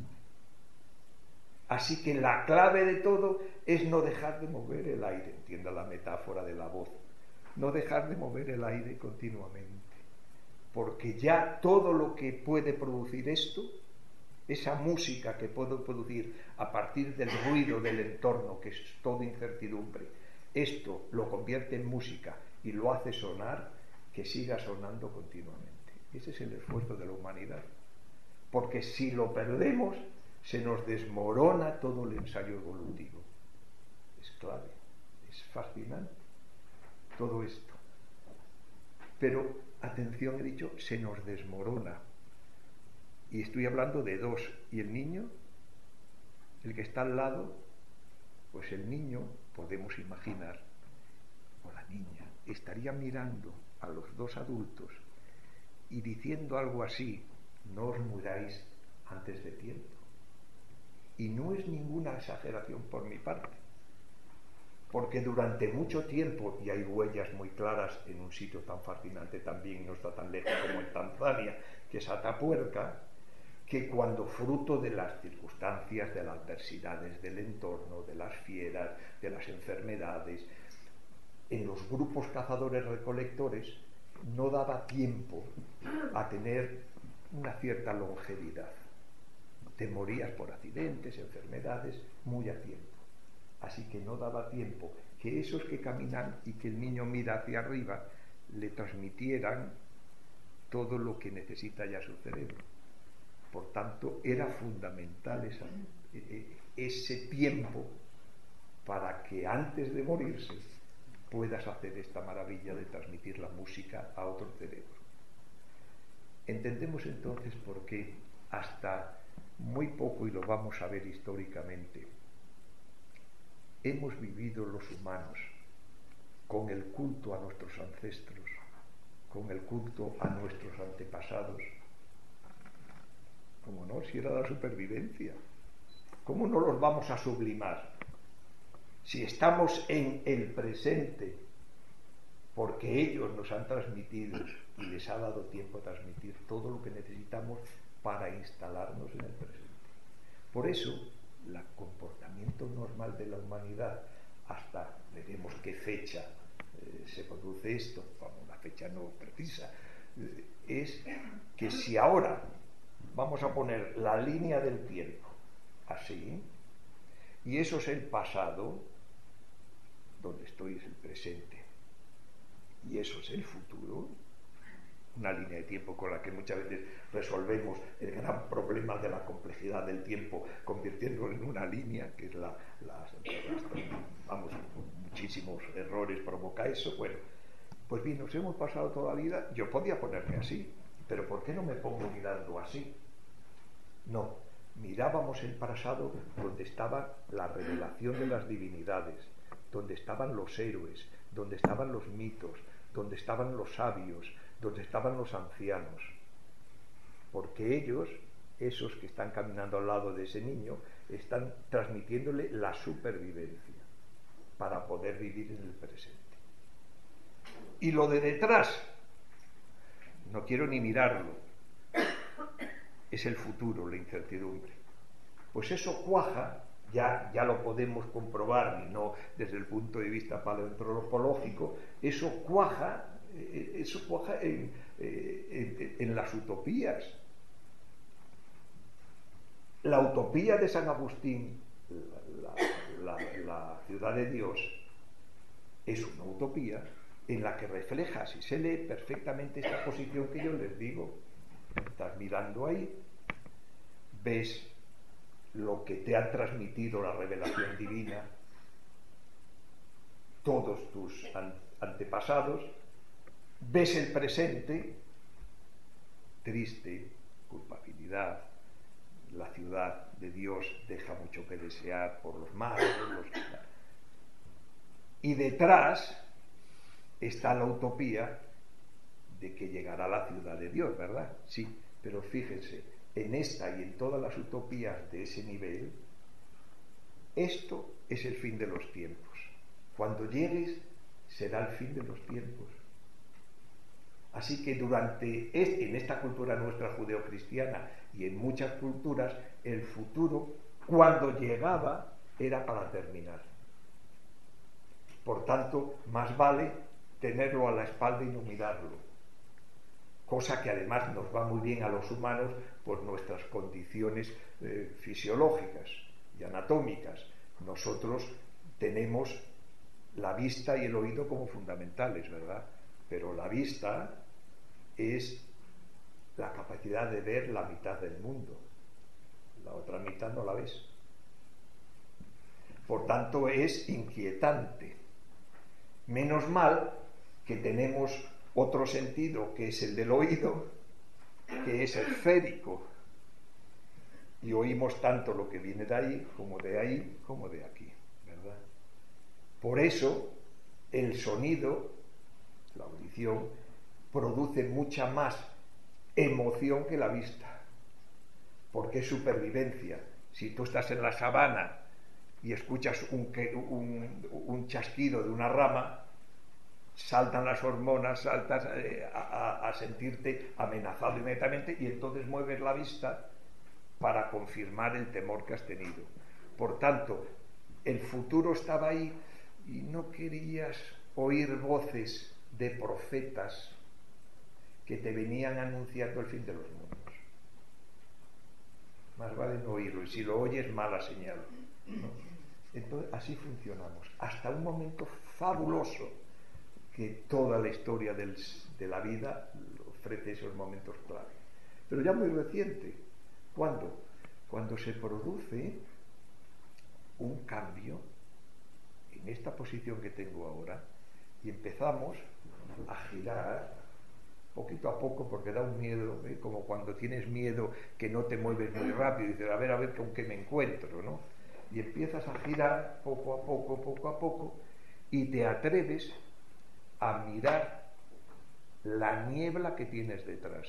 Así que la clave de todo es no dejar de mover el aire, entienda la metáfora de la voz, no dejar de mover el aire continuamente, porque ya todo lo que puede producir esto, esa música que puedo producir a partir del ruido del entorno, que es toda incertidumbre, esto lo convierte en música y lo hace sonar, que siga sonando continuamente. Ese es el esfuerzo de la humanidad, porque si lo perdemos se nos desmorona todo el ensayo evolutivo. Es clave, es fascinante todo esto, pero atención, he dicho se nos desmorona, y estoy hablando de dos. Y el niño, el que está al lado, pues el niño, podemos imaginar, o la niña, estaría mirando a los dos adultos y diciendo algo así: no os muráis antes de tiempo. Y no es ninguna exageración por mi parte, porque durante mucho tiempo, y hay huellas muy claras en un sitio tan fascinante también, no está tan lejos como en Tanzania, que es Atapuerca, que cuando fruto de las circunstancias, de las adversidades del entorno, de las fieras, de las enfermedades, en los grupos cazadores-recolectores no daba tiempo a tener una cierta longevidad. Te morías por accidentes, enfermedades, muy a tiempo. Así que no daba tiempo que esos que caminan y que el niño mira hacia arriba le transmitieran todo lo que necesita ya su cerebro. Por tanto, era fundamental esa, ese tiempo para que antes de morirse puedas hacer esta maravilla de transmitir la música a otro cerebro. Entendemos entonces por qué hasta muy poco, y lo vamos a ver históricamente, hemos vivido los humanos con el culto a nuestros ancestros, con el culto a nuestros antepasados. ¿Cómo no? Si era la supervivencia. ¿Cómo no los vamos a sublimar? Si estamos en el presente, porque ellos nos han transmitido y les ha dado tiempo a transmitir todo lo que necesitamos para instalarnos en el presente. Por eso, el comportamiento normal de la humanidad, hasta veremos qué fecha eh, se produce esto, bueno, una fecha no precisa, eh, es que si ahora vamos a poner la línea del tiempo así, y eso es el pasado, donde estoy es el presente, y eso es el futuro, una línea de tiempo con la que muchas veces resolvemos el gran problema de la complejidad del tiempo, convirtiéndolo en una línea, que es la, la, la vamos, muchísimos errores provoca eso. Bueno, pues bien, nos hemos pasado toda la vida, yo podía ponerme así, pero ¿por qué no me pongo mirando así? No, mirábamos el pasado donde estaba la revelación de las divinidades, donde estaban los héroes, donde estaban los mitos, donde estaban los sabios, donde estaban los ancianos, porque ellos, esos que están caminando al lado de ese niño, están transmitiéndole la supervivencia para poder vivir en el presente. Y lo de detrás, no quiero ni mirarlo, es el futuro, la incertidumbre. Pues eso cuaja, ya, ya lo podemos comprobar, y no desde el punto de vista paleoantropológico, eso cuaja, eso cuaja en, en, en las utopías. La utopía de San Agustín, la, la, la, la ciudad de Dios, es una utopía en la que refleja, si se lee perfectamente esta posición que yo les digo. Estás mirando ahí, ves lo que te ha transmitido la revelación divina, todos tus antepasados, ves el presente, triste, culpabilidad, la ciudad de Dios deja mucho que desear por los malos, los... y detrás está la utopía de que llegará la ciudad de Dios, ¿verdad? Sí, pero fíjense, en esta y en todas las utopías de ese nivel, esto es el fin de los tiempos. Cuando llegues, será el fin de los tiempos. Así que durante este, en esta cultura nuestra judeocristiana y en muchas culturas, el futuro, cuando llegaba, era para terminar. Por tanto, más vale tenerlo a la espalda y no mirarlo. Cosa que además nos va muy bien a los humanos por nuestras condiciones eh, fisiológicas y anatómicas. Nosotros tenemos la vista y el oído como fundamentales, ¿verdad? Pero la vista es la capacidad de ver la mitad del mundo. La otra mitad no la ves. Por tanto, es inquietante. Menos mal que tenemos otro sentido, que es el del oído, que es esférico, y oímos tanto lo que viene de ahí, como de ahí, como de aquí, ¿verdad? Por eso el sonido, la audición, produce mucha más emoción que la vista, porque es supervivencia. Si tú estás en la sabana y escuchas un, un, un chasquido de una rama, saltan las hormonas, saltas eh, a, a sentirte amenazado inmediatamente, y entonces mueves la vista para confirmar el temor que has tenido. Por tanto, el futuro estaba ahí y no querías oír voces de profetas que te venían anunciando el fin de los mundos. Más vale no oírlo, y si lo oyes, mala señal, ¿no? Entonces, así funcionamos, hasta un momento fabuloso que toda la historia del, de la vida ofrece esos momentos clave. Pero ya muy reciente, ¿cuándo? Cuando se produce un cambio en esta posición que tengo ahora y empezamos a girar poquito a poco, porque da un miedo, ¿eh? Como cuando tienes miedo que no te mueves muy rápido y dices, a ver, a ver con qué me encuentro, ¿no? Y empiezas a girar poco a poco, poco a poco, y te atreves a mirar la niebla que tienes detrás,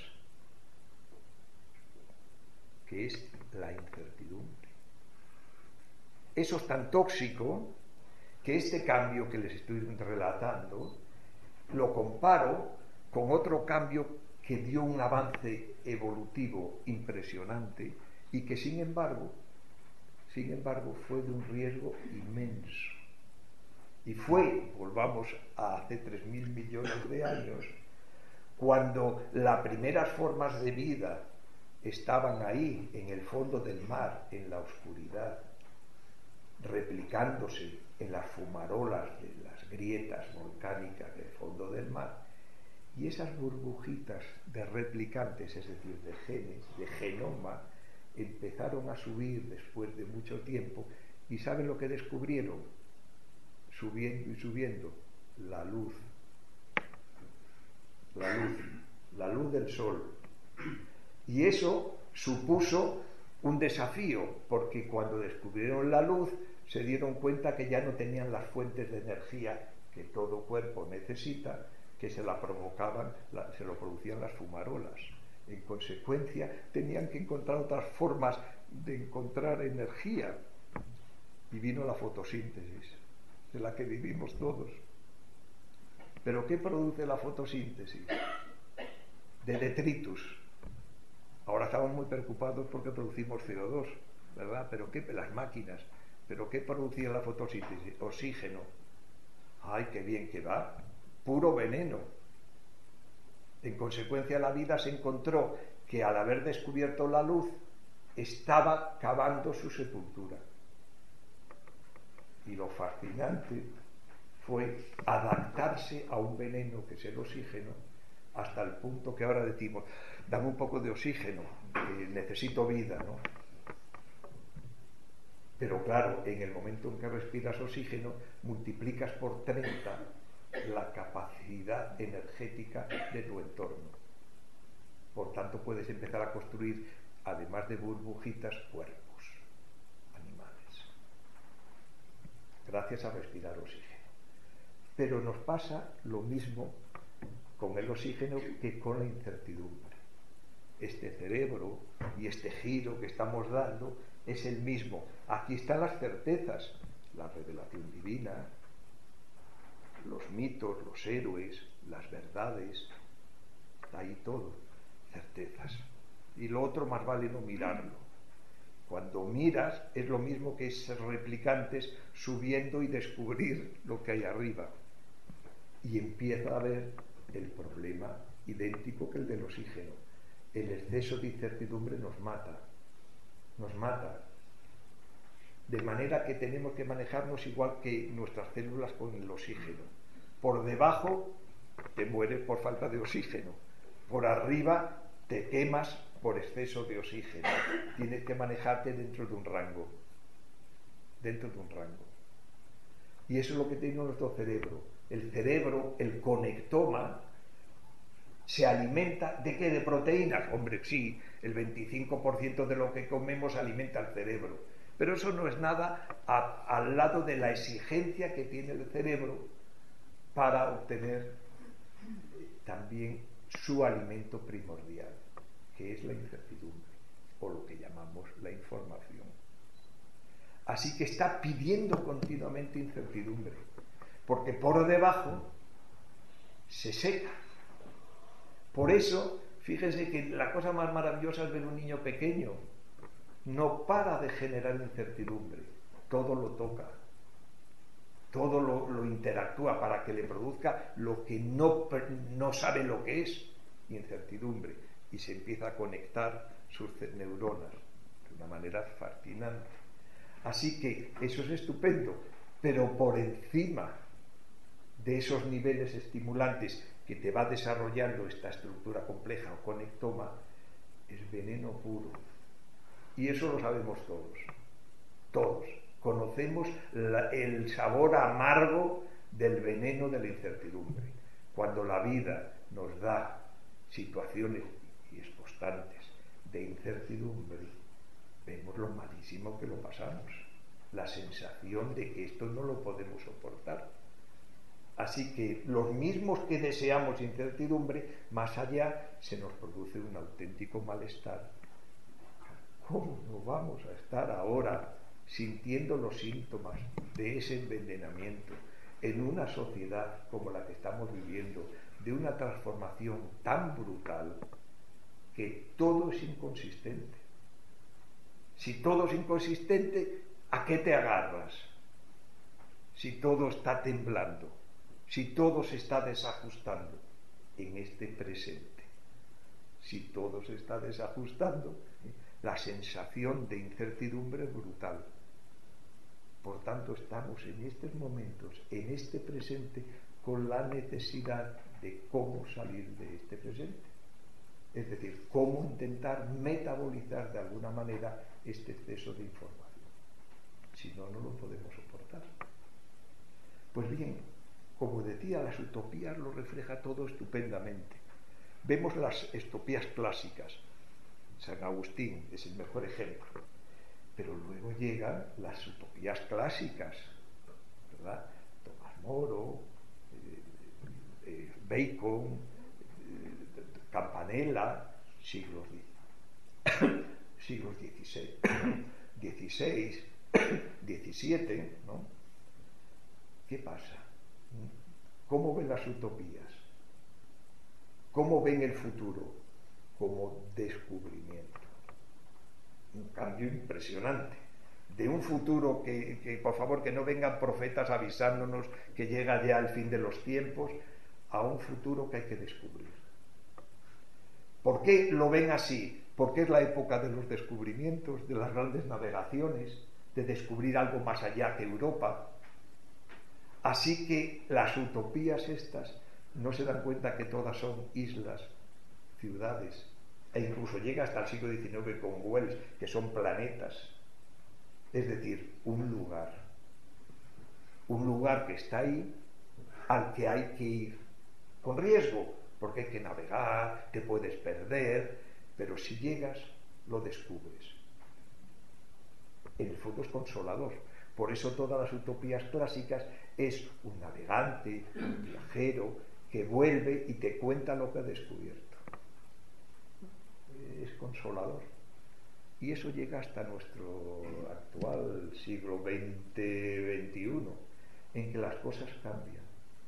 que es la incertidumbre. Eso es tan tóxico que este cambio que les estoy relatando lo comparo con otro cambio que dio un avance evolutivo impresionante y que sin embargo, sin embargo fue de un riesgo inmenso. Y fue, volvamos a hace tres mil millones de años, cuando las primeras formas de vida estaban ahí, en el fondo del mar, en la oscuridad, replicándose en las fumarolas de las grietas volcánicas del fondo del mar, y esas burbujitas de replicantes, es decir, de genes, de genoma, empezaron a subir después de mucho tiempo, y ¿saben lo que descubrieron? Subiendo y subiendo, la luz, la luz, la luz del sol. Y eso supuso un desafío, porque cuando descubrieron la luz se dieron cuenta que ya no tenían las fuentes de energía que todo cuerpo necesita, que se la provocaban, la, se lo producían las fumarolas. En consecuencia, tenían que encontrar otras formas de encontrar energía. Y vino la fotosíntesis, de la que vivimos todos. ¿Pero qué produce la fotosíntesis? De detritus. Ahora estamos muy preocupados porque producimos C O dos, ¿verdad? ¿Pero qué? Las máquinas. ¿Pero qué producía la fotosíntesis? Oxígeno. ¡Ay, qué bien que va! Puro veneno. En consecuencia, la vida se encontró que al haber descubierto la luz, estaba cavando su sepultura. Y lo fascinante fue adaptarse a un veneno que es el oxígeno, hasta el punto que ahora decimos, dame un poco de oxígeno, que necesito vida, ¿no? Pero claro, en el momento en que respiras oxígeno, multiplicas por treinta la capacidad energética de tu entorno. Por tanto, puedes empezar a construir, además de burbujitas, cuerpos, animales, gracias a respirar oxígeno. Pero nos pasa lo mismo con el oxígeno que con la incertidumbre. Este cerebro y este giro que estamos dando es el mismo. Aquí están las certezas, la revelación divina, los mitos, los héroes, las verdades, está ahí todo, certezas. Y lo otro más vale no mirarlo. Cuando miras es lo mismo que ser replicantes subiendo y descubrir lo que hay arriba. Y empieza a haber el problema idéntico que el del oxígeno. El exceso de incertidumbre nos mata, nos mata. De manera que tenemos que manejarnos igual que nuestras células con el oxígeno. Por debajo te mueres por falta de oxígeno. Por arriba te quemas por exceso de oxígeno. Tienes que manejarte dentro de un rango. Dentro de un rango. Y eso es lo que tiene nuestro cerebro. El cerebro, el conectoma, se alimenta ¿de qué? De proteínas. Hombre, sí, el veinticinco por ciento de lo que comemos alimenta al cerebro. Pero eso no es nada a, al lado de la exigencia que tiene el cerebro para obtener también su alimento primordial, que es la incertidumbre, o lo que llamamos la información. Así que está pidiendo continuamente incertidumbre, porque por debajo se seca. Por eso, fíjense que la cosa más maravillosa es ver un niño pequeño. No para de generar incertidumbre, todo lo toca, todo lo, lo interactúa para que le produzca lo que no, no sabe lo que es, incertidumbre, y se empieza a conectar sus neuronas de una manera fascinante. Así que eso es estupendo, pero por encima de esos niveles estimulantes que te va desarrollando esta estructura compleja o conectoma, es veneno puro. Y eso lo sabemos todos, todos. Conocemos la, el sabor amargo del veneno de la incertidumbre. Cuando la vida nos da situaciones y constantes de incertidumbre, vemos lo malísimo que lo pasamos, la sensación de que esto no lo podemos soportar. Así que los mismos que deseamos incertidumbre, más allá se nos produce un auténtico malestar. ¿Cómo no vamos a estar ahora sintiendo los síntomas de ese envenenamiento en una sociedad como la que estamos viviendo, de una transformación tan brutal que todo es inconsistente? Si todo es inconsistente, ¿a qué te agarras? Si todo está temblando, si todo se está desajustando en este presente, si todo se está desajustando, la sensación de incertidumbre es brutal. Por tanto, estamos en estos momentos, en este presente, con la necesidad de cómo salir de este presente. Es decir, cómo intentar metabolizar de alguna manera este exceso de información. Si no, no lo podemos soportar. Pues bien, como decía, las utopías lo refleja todo estupendamente. Vemos las utopías clásicas. San Agustín es el mejor ejemplo. Pero luego llegan las utopías clásicas, ¿verdad? Tomás Moro, eh, eh, Bacon, eh, Campanella, siglos, siglos dieciséis, dieciséis, diecisiete, ¿no? ¿Qué pasa? ¿Cómo ven las utopías? ¿Cómo ven el futuro? Como descubrimiento. Un cambio impresionante. De un futuro que, que, por favor, que no vengan profetas avisándonos que llega ya el fin de los tiempos, a un futuro que hay que descubrir. ¿Por qué lo ven así? Porque es la época de los descubrimientos, de las grandes navegaciones, de descubrir algo más allá que Europa. Así que las utopías estas no se dan cuenta que todas son islas, ciudades, e incluso llega hasta el siglo diecinueve con Wells, que son planetas. Es decir, un lugar. Un lugar que está ahí, al que hay que ir. Con riesgo, porque hay que navegar, te puedes perder, pero si llegas, lo descubres. En el fondo es consolador. Por eso todas las utopías clásicas es un navegante, un viajero, que vuelve y te cuenta lo que ha descubierto. Es consolador. Y eso llega hasta nuestro actual siglo veinte veintiuno, en que las cosas cambian.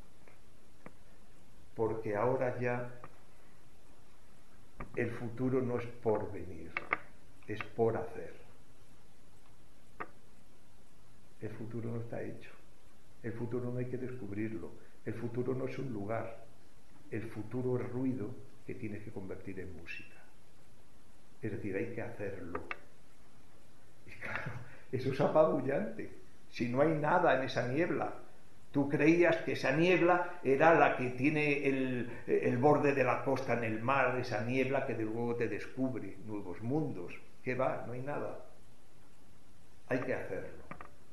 Porque ahora ya el futuro no es por venir, es por hacer. El futuro no está hecho. El futuro no hay que descubrirlo. El futuro no es un lugar. El futuro es ruido que tienes que convertir en música. Es decir, hay que hacerlo. Y claro, eso es apabullante. Si no hay nada en esa niebla, tú creías que esa niebla era la que tiene el, el borde de la costa en el mar, esa niebla que de luego te descubre nuevos mundos. ¿Qué va? No hay nada. Hay que hacerlo.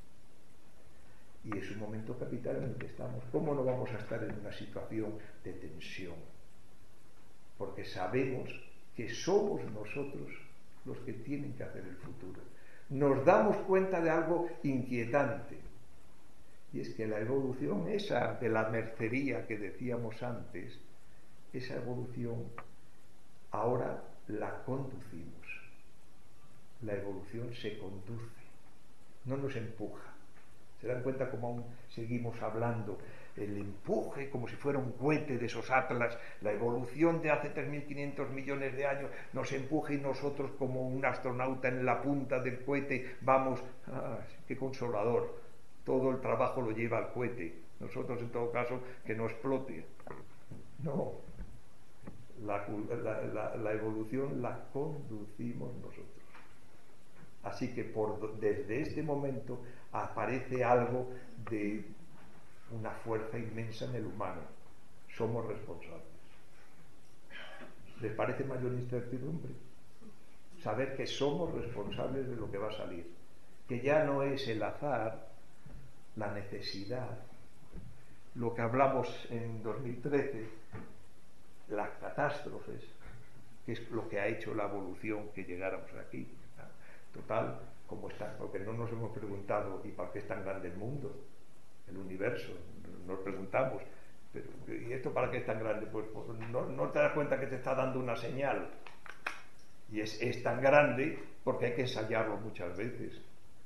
Y es un momento capital en el que estamos. ¿Cómo no vamos a estar en una situación de tensión? Porque sabemos que somos nosotros los que tienen que hacer el futuro. Nos damos cuenta de algo inquietante, y es que la evolución esa de la mercería que decíamos antes, esa evolución ahora la conducimos. La evolución se conduce, no nos empuja. ¿Se dan cuenta cómo aún seguimos hablando? El empuje, como si fuera un cohete de esos Atlas, la evolución de hace tres mil quinientos millones de años nos empuja y nosotros, como un astronauta en la punta del cohete, vamos. ¡Ah, qué consolador! Todo el trabajo lo lleva al cohete. Nosotros, en todo caso, que no explote. No. La, la, la, la evolución la conducimos nosotros. Así que por, desde este momento aparece algo de una fuerza inmensa en el humano. Somos responsables. ¿Les parece mayor incertidumbre? Saber que somos responsables de lo que va a salir, que ya no es el azar, la necesidad, lo que hablamos en dos mil trece, las catástrofes, que es lo que ha hecho la evolución que llegáramos aquí. Total, ¿cómo está? Porque no nos hemos preguntado, ¿y para qué es tan grande el mundo, el universo? Nos preguntamos, pero ¿y esto para qué es tan grande? Pues, pues no, no te das cuenta que te está dando una señal. Y es, es tan grande porque hay que ensayarlo muchas veces.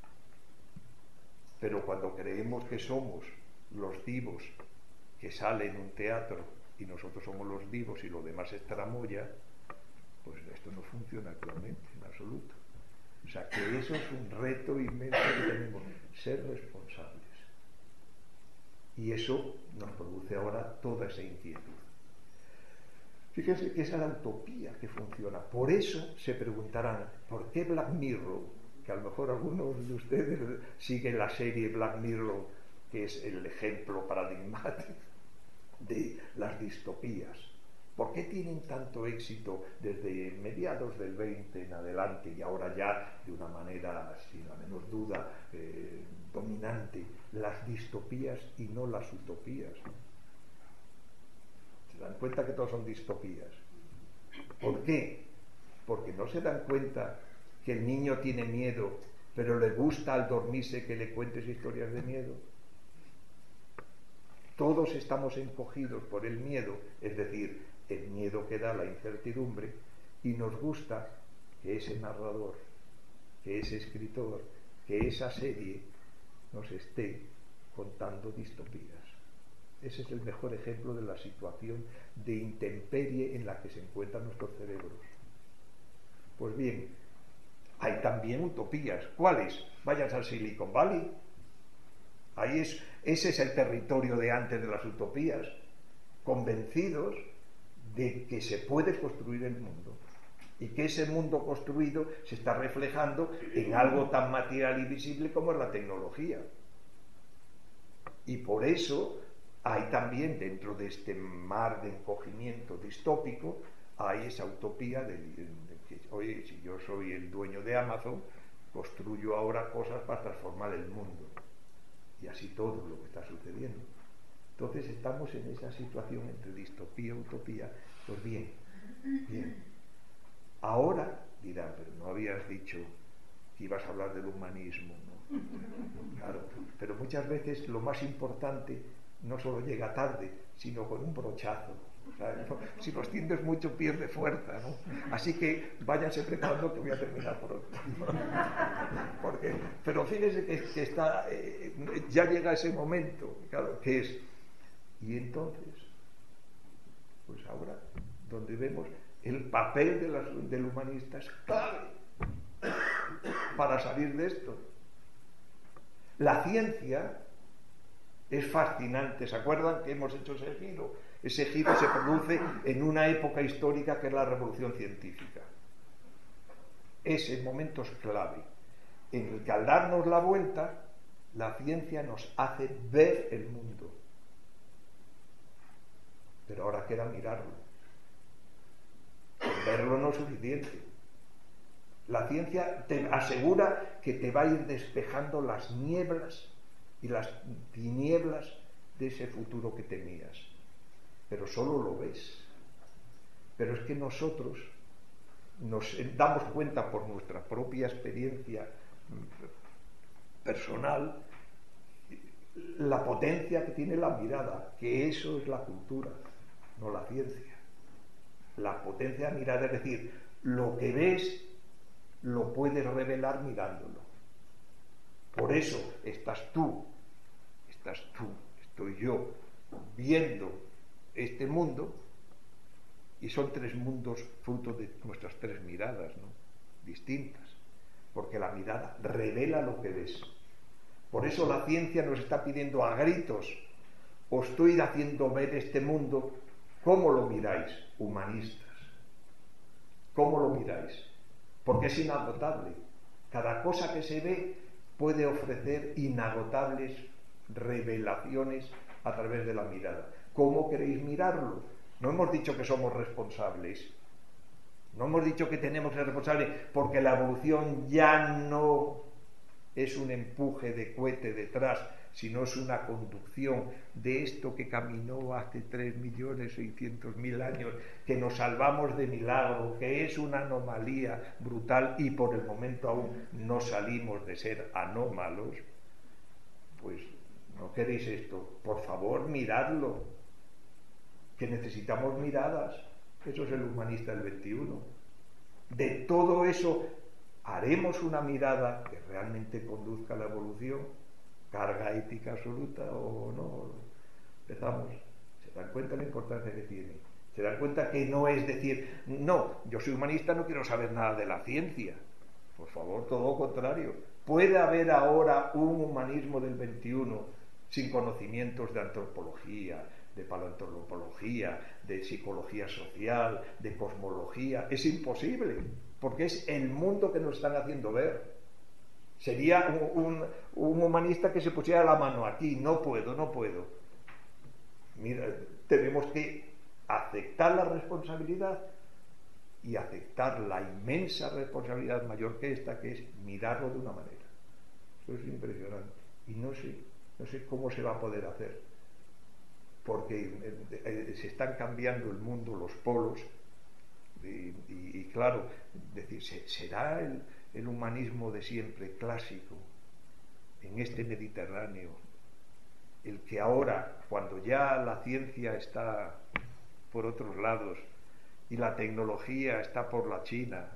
Pero cuando creemos que somos los divos que salen en un teatro y nosotros somos los divos y lo demás es tramoya, pues esto no funciona actualmente, en absoluto. O sea, que eso es un reto inmenso que tenemos, ser responsables. Y eso nos produce ahora toda esa inquietud. Fíjense que esa es la utopía que funciona. Por eso se preguntarán, ¿por qué Black Mirror? Que a lo mejor algunos de ustedes siguen la serie Black Mirror, que es el ejemplo paradigmático de las distopías. ¿Por qué tienen tanto éxito desde mediados del veinte en adelante y ahora ya de una manera, sin la menor duda, eh, dominante, las distopías y no las utopías? ¿Se dan cuenta que todos son distopías? ¿Por qué? Porque no se dan cuenta que el niño tiene miedo, pero le gusta al dormirse que le cuentes historias de miedo. Todos estamos encogidos por el miedo, es decir, el miedo que da la incertidumbre, y nos gusta que ese narrador, que ese escritor, que esa serie nos esté contando distopías. Ese es el mejor ejemplo de la situación de intemperie en la que se encuentran nuestros cerebros. Pues bien, hay también utopías. ¿Cuáles? Váyanse al Silicon Valley. Ahí es, ese es el territorio de antes de las utopías, convencidos de que se puede construir el mundo y que ese mundo construido se está reflejando en algo tan material y visible como es la tecnología. Y por eso hay también, dentro de este mar de encogimiento distópico, hay esa utopía de, de, de que, oye, si yo soy el dueño de Amazon, construyo ahora cosas para transformar el mundo. Y así todo lo que está sucediendo. Entonces estamos en esa situación entre distopía y utopía. Pues bien, bien. Ahora dirán, pero no habías dicho que ibas a hablar del humanismo, ¿no? Claro, pero muchas veces lo más importante no solo llega tarde, sino con un brochazo. O sea, no, si los tiendes mucho pierde fuerza, ¿no? Así que váyanse preparando que voy a terminar pronto. Porque, pero fíjense que, que está, eh, ya llega ese momento, claro, que es. Y entonces, pues ahora, donde vemos el papel de las, del humanista es clave para salir de esto. La ciencia es fascinante. ¿Se acuerdan que hemos hecho ese giro? Ese giro se produce en una época histórica que es la revolución científica. Es en momentos clave en el que al darnos la vuelta, la ciencia nos hace ver el mundo. Pero ahora queda mirarlo. Con verlo no es suficiente. La ciencia te asegura que te va a ir despejando las nieblas y las tinieblas de ese futuro que temías. Pero solo lo ves. Pero es que nosotros nos damos cuenta por nuestra propia experiencia personal la potencia que tiene la mirada, que eso es la cultura, no la ciencia. La potencia de la mirada, es decir, lo que ves lo puedes revelar mirándolo. Por eso estás tú, estás tú, estoy yo, viendo este mundo, y son tres mundos fruto de nuestras tres miradas, ¿no? Distintas, porque la mirada revela lo que ves. Por eso la ciencia nos está pidiendo a gritos: os estoy haciendo ver este mundo. ¿Cómo lo miráis, humanistas? ¿Cómo lo miráis? Porque es inagotable. Cada cosa que se ve puede ofrecer inagotables revelaciones a través de la mirada. ¿Cómo queréis mirarlo? No hemos dicho que somos responsables. No hemos dicho que tenemos que ser responsables porque la evolución ya no es un empuje de cohete detrás, sino es una conducción de esto que caminó hace tres millones seiscientos mil años, que nos salvamos de milagro, que es una anomalía brutal y por el momento aún no salimos de ser anómalos. Pues no queréis esto, por favor miradlo, que necesitamos miradas. Eso es el humanista del veintiuno. De todo eso haremos una mirada que realmente conduzca a la evolución, carga ética absoluta o no. Empezamos. Se dan cuenta de la importancia que tiene. Se dan cuenta que no es decir, no, yo soy humanista, no quiero saber nada de la ciencia. Por favor, todo lo contrario. ¿Puede haber ahora un humanismo del veintiuno sin conocimientos de antropología, de paleoantropología, de psicología social, de cosmología? Es imposible, porque es el mundo que nos están haciendo ver. Sería un, un, un humanista que se pusiera la mano aquí, no puedo, no puedo. Mira, tenemos que aceptar la responsabilidad y aceptar la inmensa responsabilidad mayor que esta, que es mirarlo de una manera. Eso es impresionante. Y no sé, no sé cómo se va a poder hacer, porque se están cambiando el mundo, los polos, y, y, y claro, decir, ¿será el, el humanismo de siempre clásico en este Mediterráneo el que ahora, cuando ya la ciencia está por otros lados y la tecnología está por la China,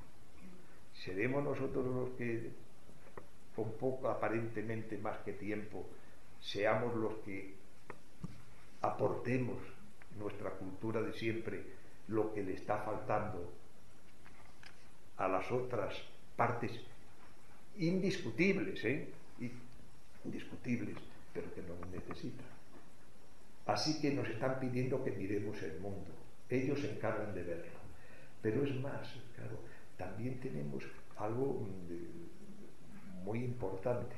seremos nosotros los que con poco, aparentemente más que tiempo, seamos los que aportemos nuestra cultura de siempre, lo que le está faltando a las otras partes indiscutibles, ¿eh? indiscutibles, pero que no necesitan? Así que nos están pidiendo que miremos el mundo. Ellos se encargan de verlo. Pero es más, claro, también tenemos algo muy importante.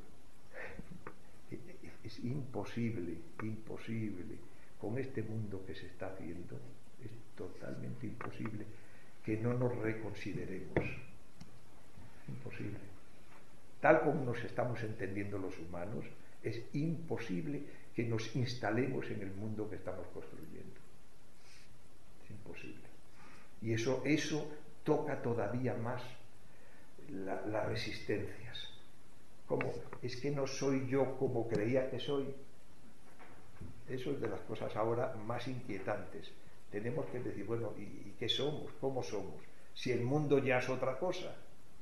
Es imposible, imposible, con este mundo que se está haciendo, es totalmente imposible que no nos reconsideremos. Imposible. Tal como nos estamos entendiendo los humanos, es imposible que nos instalemos en el mundo que estamos construyendo. Es imposible. Y eso, eso toca todavía más la, las resistencias. ¿Cómo? Es que no soy yo como creía que soy. Eso es de las cosas ahora más inquietantes. Tenemos que decir, bueno, ¿y, y qué somos? ¿Cómo somos? Si el mundo ya es otra cosa,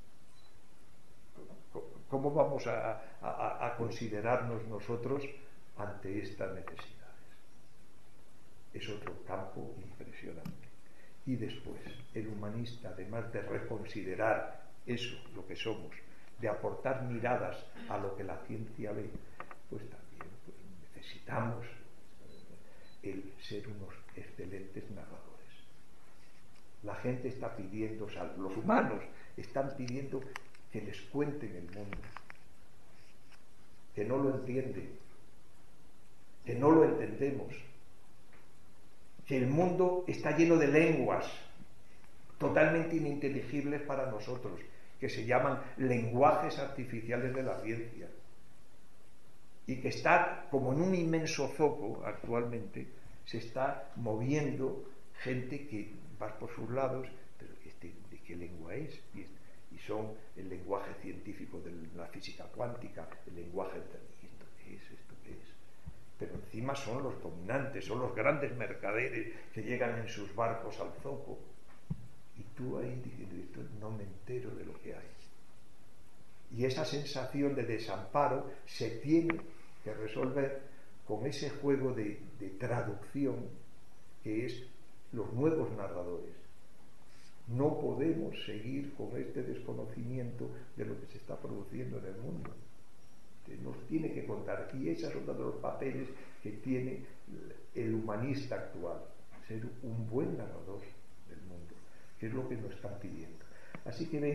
¿cómo vamos a, a, a considerarnos nosotros ante estas necesidades? Es otro campo impresionante. Y después, el humanista, además de reconsiderar eso, lo que somos, de aportar miradas a lo que la ciencia ve, pues también pues, necesitamos el ser unos excelentes narradores. La gente está pidiendo, o sea, los humanos están pidiendo que les cuenten el mundo, que no lo entienden, que no lo entendemos, que el mundo está lleno de lenguas totalmente ininteligibles para nosotros, que se llaman lenguajes artificiales de la ciencia, y que está como en un inmenso zoco actualmente, se está moviendo gente que va por sus lados, pero este, ¿de qué lengua es? Y, y son el lenguaje científico de la física cuántica, el lenguaje de ¿esto qué es? ¿Esto qué es? Pero encima son los dominantes, son los grandes mercaderes que llegan en sus barcos al zoco. Y tú ahí diciendo, esto no me entero de lo que hay. Y esa sensación de desamparo se tiene que resolver con ese juego de, de traducción que es los nuevos narradores. No podemos seguir con este desconocimiento de lo que se está produciendo en el mundo. Nos tiene que contar, y ese es uno de los papeles que tiene el humanista actual, ser un buen narrador del mundo, que es lo que nos están pidiendo. Así que ven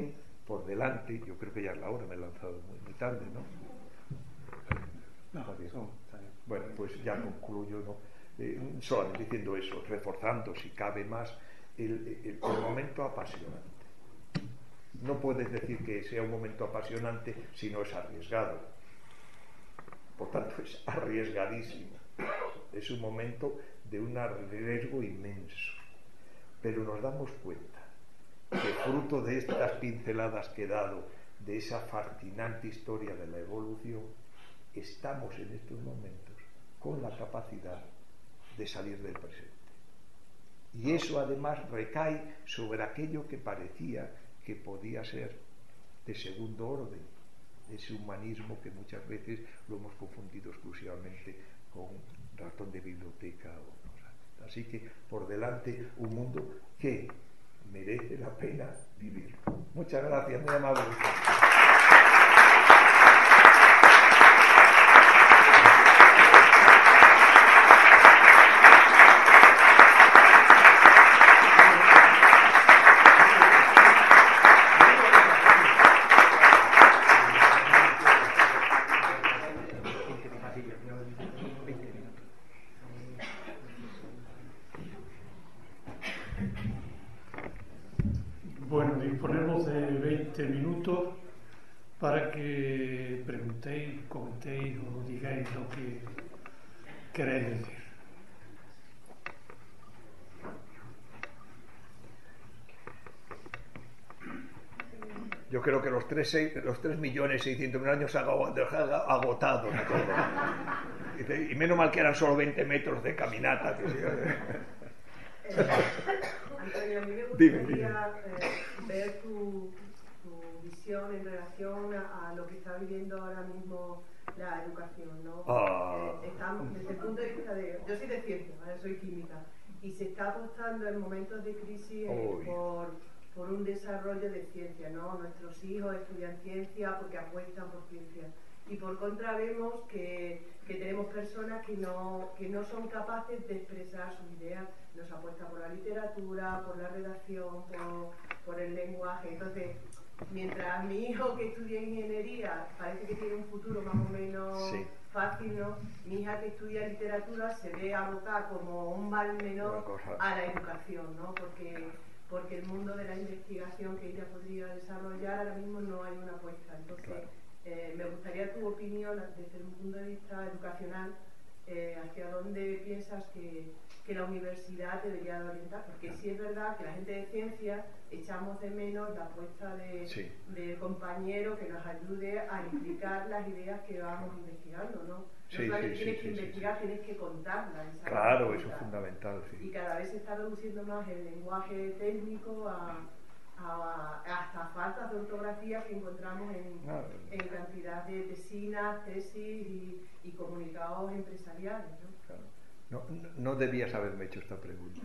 por delante, yo creo que ya es la hora, me he lanzado muy, muy tarde, ¿no? No, Está bien. no, está bien. Bueno, pues ya concluyo, ¿no? Eh, solamente diciendo eso, reforzando, si cabe más, el, el, el momento apasionante. No puedes decir que sea un momento apasionante si no es arriesgado. Por tanto, es arriesgadísimo. Es un momento de un riesgo inmenso. Pero nos damos cuenta que fruto de estas pinceladas que he dado, de esa fascinante historia de la evolución, estamos en estos momentos con la capacidad de salir del presente. Y eso además recae sobre aquello que parecía que podía ser de segundo orden, ese humanismo que muchas veces lo hemos confundido exclusivamente con ratón de biblioteca o cosas. Así que por delante un mundo que merece la pena vivir. Muchas gracias, muy amable. Bueno, disponemos de veinte minutos para que preguntéis, comentéis o digáis lo que queréis decir. Yo creo que los tres, los tres millones seiscientos mil años se han agotado. ¿No? Y menos mal que eran solo veinte metros de caminata. Que sí. Antonio, a mí me gustaría Dime, dime. eh, ver tu, tu visión en relación a, a lo que está viviendo ahora mismo la educación, ¿no? Ah. Eh, estamos desde el punto de vista de... Yo soy de ciencia, ¿vale? Soy química, y se está apostando en momentos de crisis eh, por, por un desarrollo de ciencia, ¿no? Nuestros hijos estudian ciencia porque apuestan por ciencia. Y por contra vemos que, que tenemos personas que no, que no son capaces de expresar sus ideas. Nos apuesta por la literatura, por la redacción, por, por el lenguaje. Entonces, mientras mi hijo que estudia ingeniería parece que tiene un futuro más o menos sí. fácil, ¿no? Mi hija que estudia literatura se ve abocada como un mal menor a la educación, ¿no? Porque, porque el mundo de la investigación que ella podría desarrollar ahora mismo no hay una apuesta. Entonces, claro. Eh, me gustaría tu opinión desde un punto de vista educacional, eh, hacia dónde piensas que, que la universidad debería de orientar, porque sí es verdad que la gente de ciencia echamos de menos la apuesta de, sí. de compañero que nos ayude a implicar las ideas que vamos investigando, ¿no? No sí, solamente sí, tienes sí, que sí, investigar, sí. tienes que contarlas. Claro, eso es fundamental. Sí. Y cada vez se está reduciendo más el lenguaje técnico a... A, hasta faltas de ortografía que encontramos en, no, en cantidad de tesinas, tesis y, y comunicados empresariales, ¿no? Claro. No, no, no debías haberme hecho esta pregunta.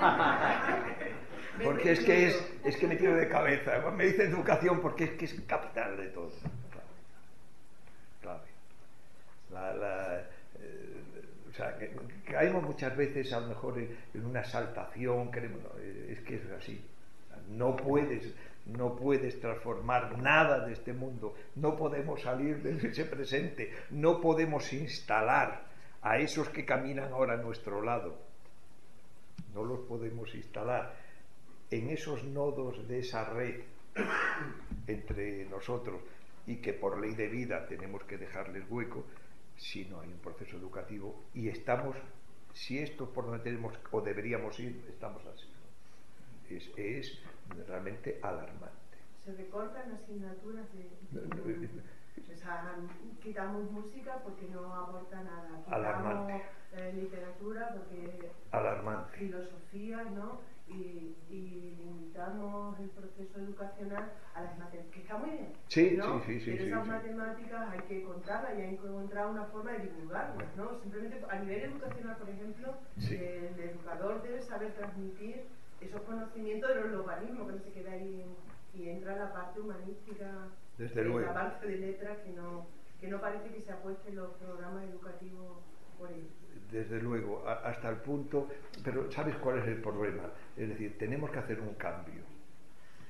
Porque es que es, es que me tiro de cabeza. Me dice educación porque es que es capital de todo. Clave. Clave. La, la, eh, o sea, que, que caemos muchas veces a lo mejor en, en una exaltación, queremos, no, es que es así. No puedes, no puedes transformar nada de este mundo, no podemos salir de ese presente, no podemos instalar a esos que caminan ahora a nuestro lado, no los podemos instalar en esos nodos de esa red entre nosotros y que por ley de vida tenemos que dejarles hueco si no hay un proceso educativo y estamos, si esto por donde tenemos o deberíamos ir, estamos así. Es, es realmente alarmante. Se recortan asignaturas de, de, o sea, quitamos música porque no aporta nada, quitamos alarmante. Eh, literatura porque alarmante. Filosofía, ¿no? Y, y limitamos el proceso educacional a las matemáticas, que está muy bien, sí, ¿no? sí, sí, sí, pero esas sí, matemáticas hay que contarlas y hay que encontrar una forma de divulgarlas, ¿no? Simplemente a nivel educacional, por ejemplo, sí. el, el educador debe saber transmitir esos conocimientos de los logaritmos, que no se queda ahí en, y entra la parte humanística, desde en luego. La parte de letras que no, que no parece que se apueste en los programas educativos por ello. Desde luego, a, hasta el punto, pero ¿sabes cuál es el problema? Es decir, tenemos que hacer un cambio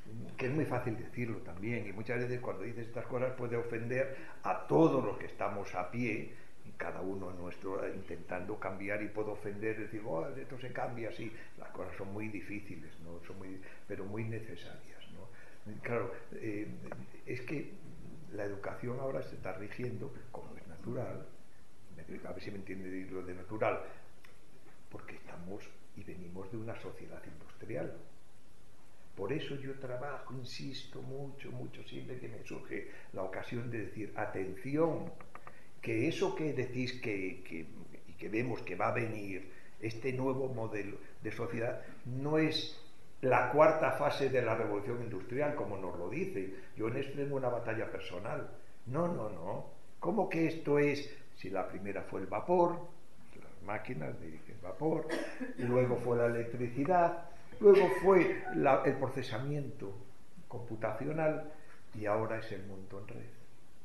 que es muy fácil decirlo también, y muchas veces cuando dices estas cosas puede ofender a todos los que estamos a pie, cada uno en nuestro intentando cambiar, y puede ofender, decir, oh, esto se cambia así. Las cosas son muy difíciles, ¿no? Son muy, pero muy necesarias, ¿no? Claro, eh, es que la educación ahora se está rigiendo, como es natural, a ver si me entiende lo de natural, porque estamos y venimos de una sociedad industrial. Por eso yo trabajo, insisto mucho, mucho, siempre que me surge la ocasión de decir, atención, que eso que decís que, que, y que vemos que va a venir, este nuevo modelo de sociedad, no es la cuarta fase de la revolución industrial, como nos lo dice. Yo en esto tengo una batalla personal. No, no, no. ¿Cómo que esto es? Si la primera fue el vapor, las máquinas de vapor, luego fue la electricidad, luego fue la, el procesamiento computacional, y ahora es el mundo en red,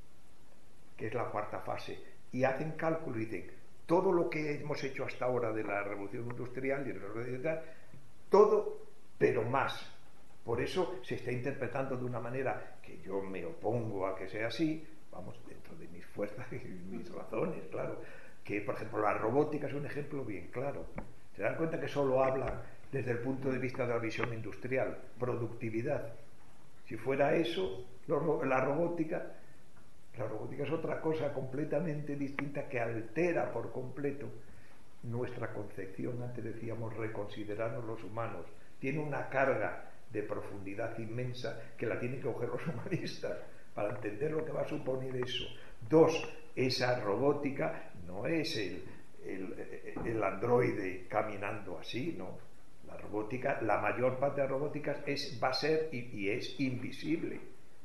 que es la cuarta fase. Y hacen cálculo y dicen, todo lo que hemos hecho hasta ahora de la revolución industrial y de la revolución, todo, pero más. Por eso se está interpretando de una manera que yo me opongo a que sea así, vamos, dentro de mis fuerzas y mis razones, claro, que por ejemplo la robótica es un ejemplo bien claro. Se dan cuenta que solo hablan desde el punto de vista de la visión industrial, productividad. Si fuera eso, la robótica, la robótica es otra cosa completamente distinta que altera por completo nuestra concepción. Antes decíamos reconsiderarnos los humanos. Tiene una carga de profundidad inmensa que la tienen que coger los humanistas para entender lo que va a suponer eso. Dos, esa robótica no es el, el, el androide caminando así, no. La robótica, la mayor parte de las robóticas es, va a ser y, y es invisible.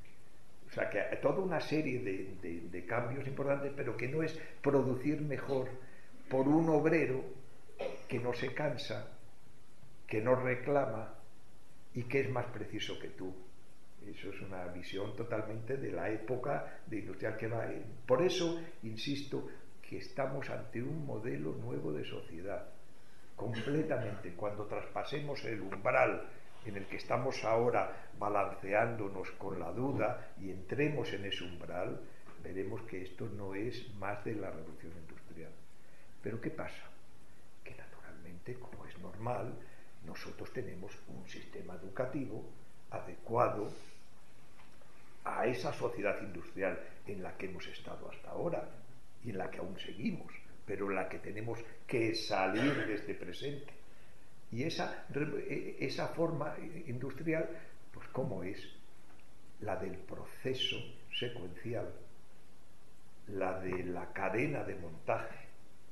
O sea que hay toda una serie de, de, de cambios importantes, pero que no es producir mejor por un obrero que no se cansa, que no reclama y que es más preciso que tú. Eso es una visión totalmente de la época de industrial que va. Por eso, insisto, que estamos ante un modelo nuevo de sociedad. Completamente. Cuando traspasemos el umbral en el que estamos ahora balanceándonos con la duda y entremos en ese umbral, veremos que esto no es más de la revolución industrial. Pero ¿qué pasa? Que naturalmente, como es normal, nosotros tenemos un sistema educativo adecuado a esa sociedad industrial en la que hemos estado hasta ahora y en la que aún seguimos, pero en la que tenemos que salir de este presente. Y esa, esa forma industrial, pues ¿cómo es? La del proceso secuencial, la de la cadena de montaje,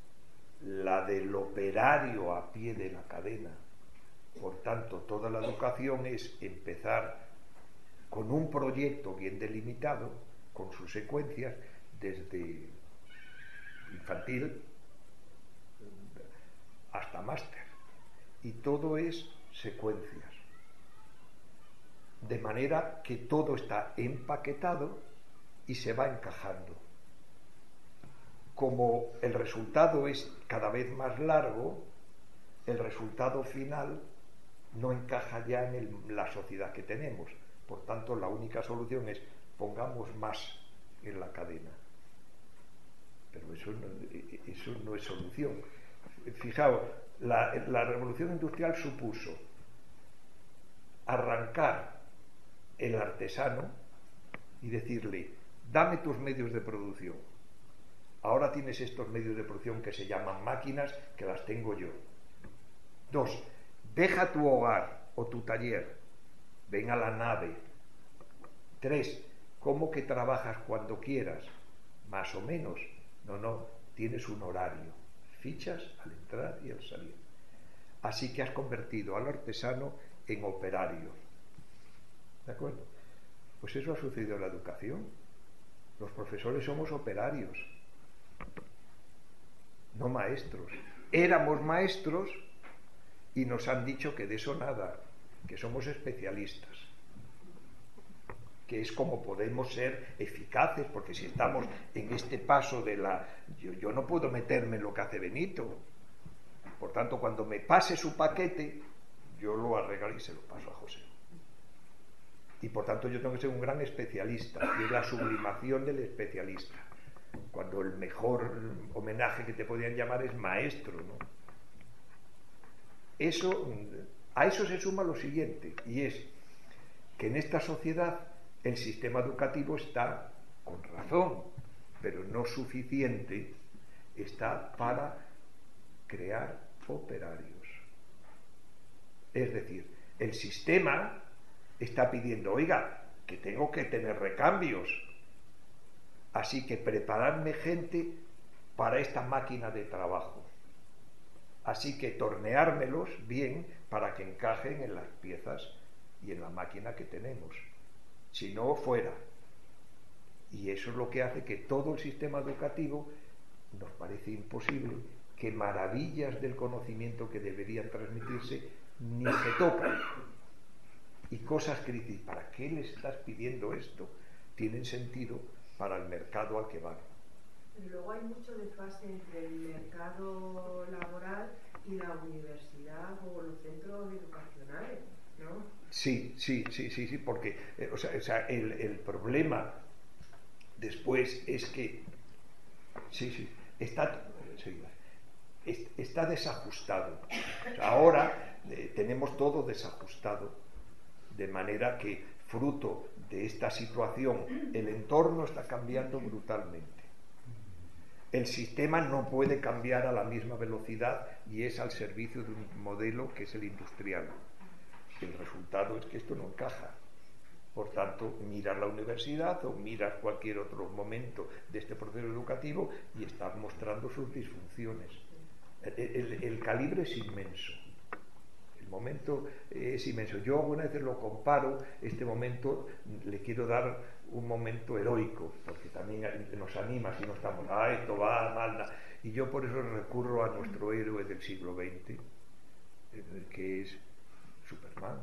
la del operario a pie de la cadena. Por tanto, toda la educación es empezar con un proyecto bien delimitado, con sus secuencias, desde infantil hasta máster, y todo es secuencias, de manera que todo está empaquetado y se va encajando. Como el resultado es cada vez más largo, el resultado final no encaja ya en el, la sociedad que tenemos. Por tanto, la única solución es pongamos más en la cadena. Pero eso no, eso no es solución. Fijaos, la, la revolución industrial supuso arrancar el artesano y decirle, dame tus medios de producción. Ahora tienes estos medios de producción que se llaman máquinas, que las tengo yo. Dos, deja tu hogar o tu taller, ven a la nave. Tres, ¿cómo que trabajas cuando quieras? Más o menos. No, no, tienes un horario. Fichas al entrar y al salir. Así que has convertido al artesano en operario. ¿De acuerdo? Pues eso ha sucedido en la educación. Los profesores somos operarios, no maestros. Éramos maestros y nos han dicho que de eso nada, que somos especialistas, que es como podemos ser eficaces, porque si estamos en este paso de la... Yo, yo no puedo meterme en lo que hace Benito. Por tanto, cuando me pase su paquete, yo lo arreglo y se lo paso a José. y por tanto yo tengo que ser un gran especialista, y es la sublimación del especialista, cuando el mejor homenaje que te podían llamar es maestro, ¿no? Eso, a eso se suma lo siguiente, y es que en esta sociedad el sistema educativo está, con razón, pero no suficiente, está para crear operarios. Es decir, el sistema está pidiendo, oiga, que tengo que tener recambios, así que preparadme gente para esta máquina de trabajo, así que torneármelos bien para que encajen en las piezas y en la máquina que tenemos, si no, fuera. Y eso es lo que hace que todo el sistema educativo nos parece imposible, que maravillas del conocimiento que deberían transmitirse ni se tocan, y cosas que dices, ¿para qué le estás pidiendo esto? Tienen sentido para el mercado al que van. Pero luego hay mucho desfase entre el mercado laboral y la universidad o los centros educacionales, ¿no? Sí, sí, sí, sí, sí, porque eh, o sea, o sea, el, el problema después es que sí, sí, está, sí, está desajustado. O sea, ahora eh, tenemos todo desajustado, de manera que fruto de esta situación el entorno está cambiando brutalmente. El sistema no puede cambiar a la misma velocidad y es al servicio de un modelo que es el industrial. El resultado es que esto no encaja. Por tanto, miras la universidad o miras cualquier otro momento de este proceso educativo y estás mostrando sus disfunciones. El, el, el calibre es inmenso. El momento es inmenso. Yo algunas veces lo comparo, este momento le quiero dar un momento heroico, porque también nos anima si no estamos, ah, esto va mal. Y yo por eso recurro a nuestro héroe del siglo veinte, que es Superman.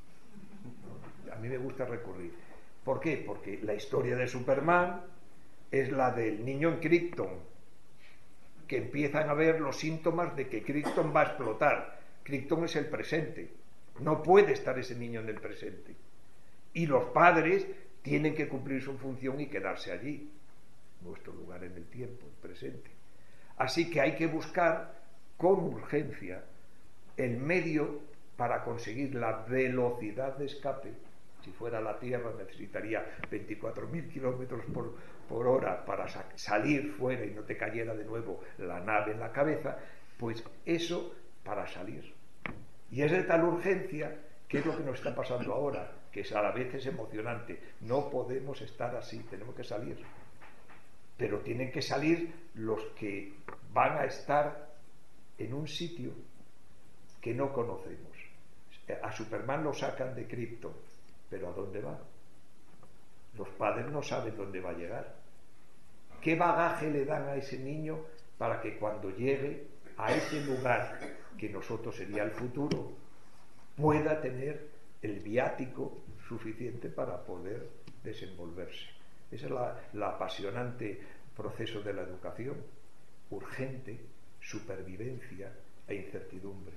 A mí me gusta recurrir. ¿Por qué? Porque la historia de Superman es la del niño en Krypton, que empiezan a ver los síntomas de que Krypton va a explotar. Krypton es el presente, no puede estar ese niño en el presente, y los padres tienen que cumplir su función y quedarse allí, nuestro lugar en el tiempo, el presente. Así que hay que buscar con urgencia el medio para conseguir la velocidad de escape. Si fuera la Tierra necesitaría veinticuatro mil kilómetros por, por hora para sa- salir fuera y no te cayera de nuevo la nave en la cabeza. Pues eso para salir. Y es de tal urgencia que es lo que nos está pasando ahora, que es a la vez es emocionante. No podemos estar así, tenemos que salir. Pero tienen que salir los que van a estar en un sitio que no conocemos. A Superman lo sacan de Krypton, pero ¿a dónde va? Los padres no saben dónde va a llegar. ¿Qué bagaje le dan a ese niño para que cuando llegue a ese lugar que nosotros sería el futuro pueda tener el viático suficiente para poder desenvolverse? Ese es la, la apasionante proceso de la educación, urgente, supervivencia e incertidumbre.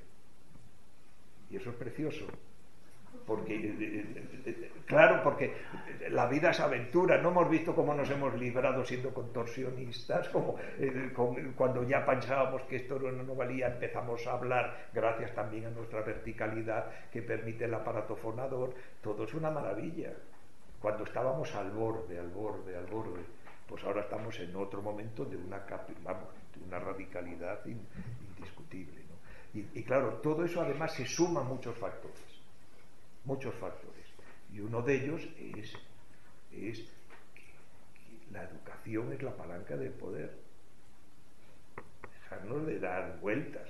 Y eso es precioso, porque, claro, porque la vida es aventura. No hemos visto cómo nos hemos librado siendo contorsionistas, como eh, con, cuando ya pensábamos que esto no, no valía, empezamos a hablar, gracias también a nuestra verticalidad que permite el aparato fonador. Todo es una maravilla. Cuando estábamos al borde, al borde, al borde, pues ahora estamos en otro momento de una, vamos, de una radicalidad indiscutible, ¿no? Y, y claro, todo eso además se suma a muchos factores, muchos factores, y uno de ellos es, es que, que la educación es la palanca del poder. Dejarnos de dar vueltas.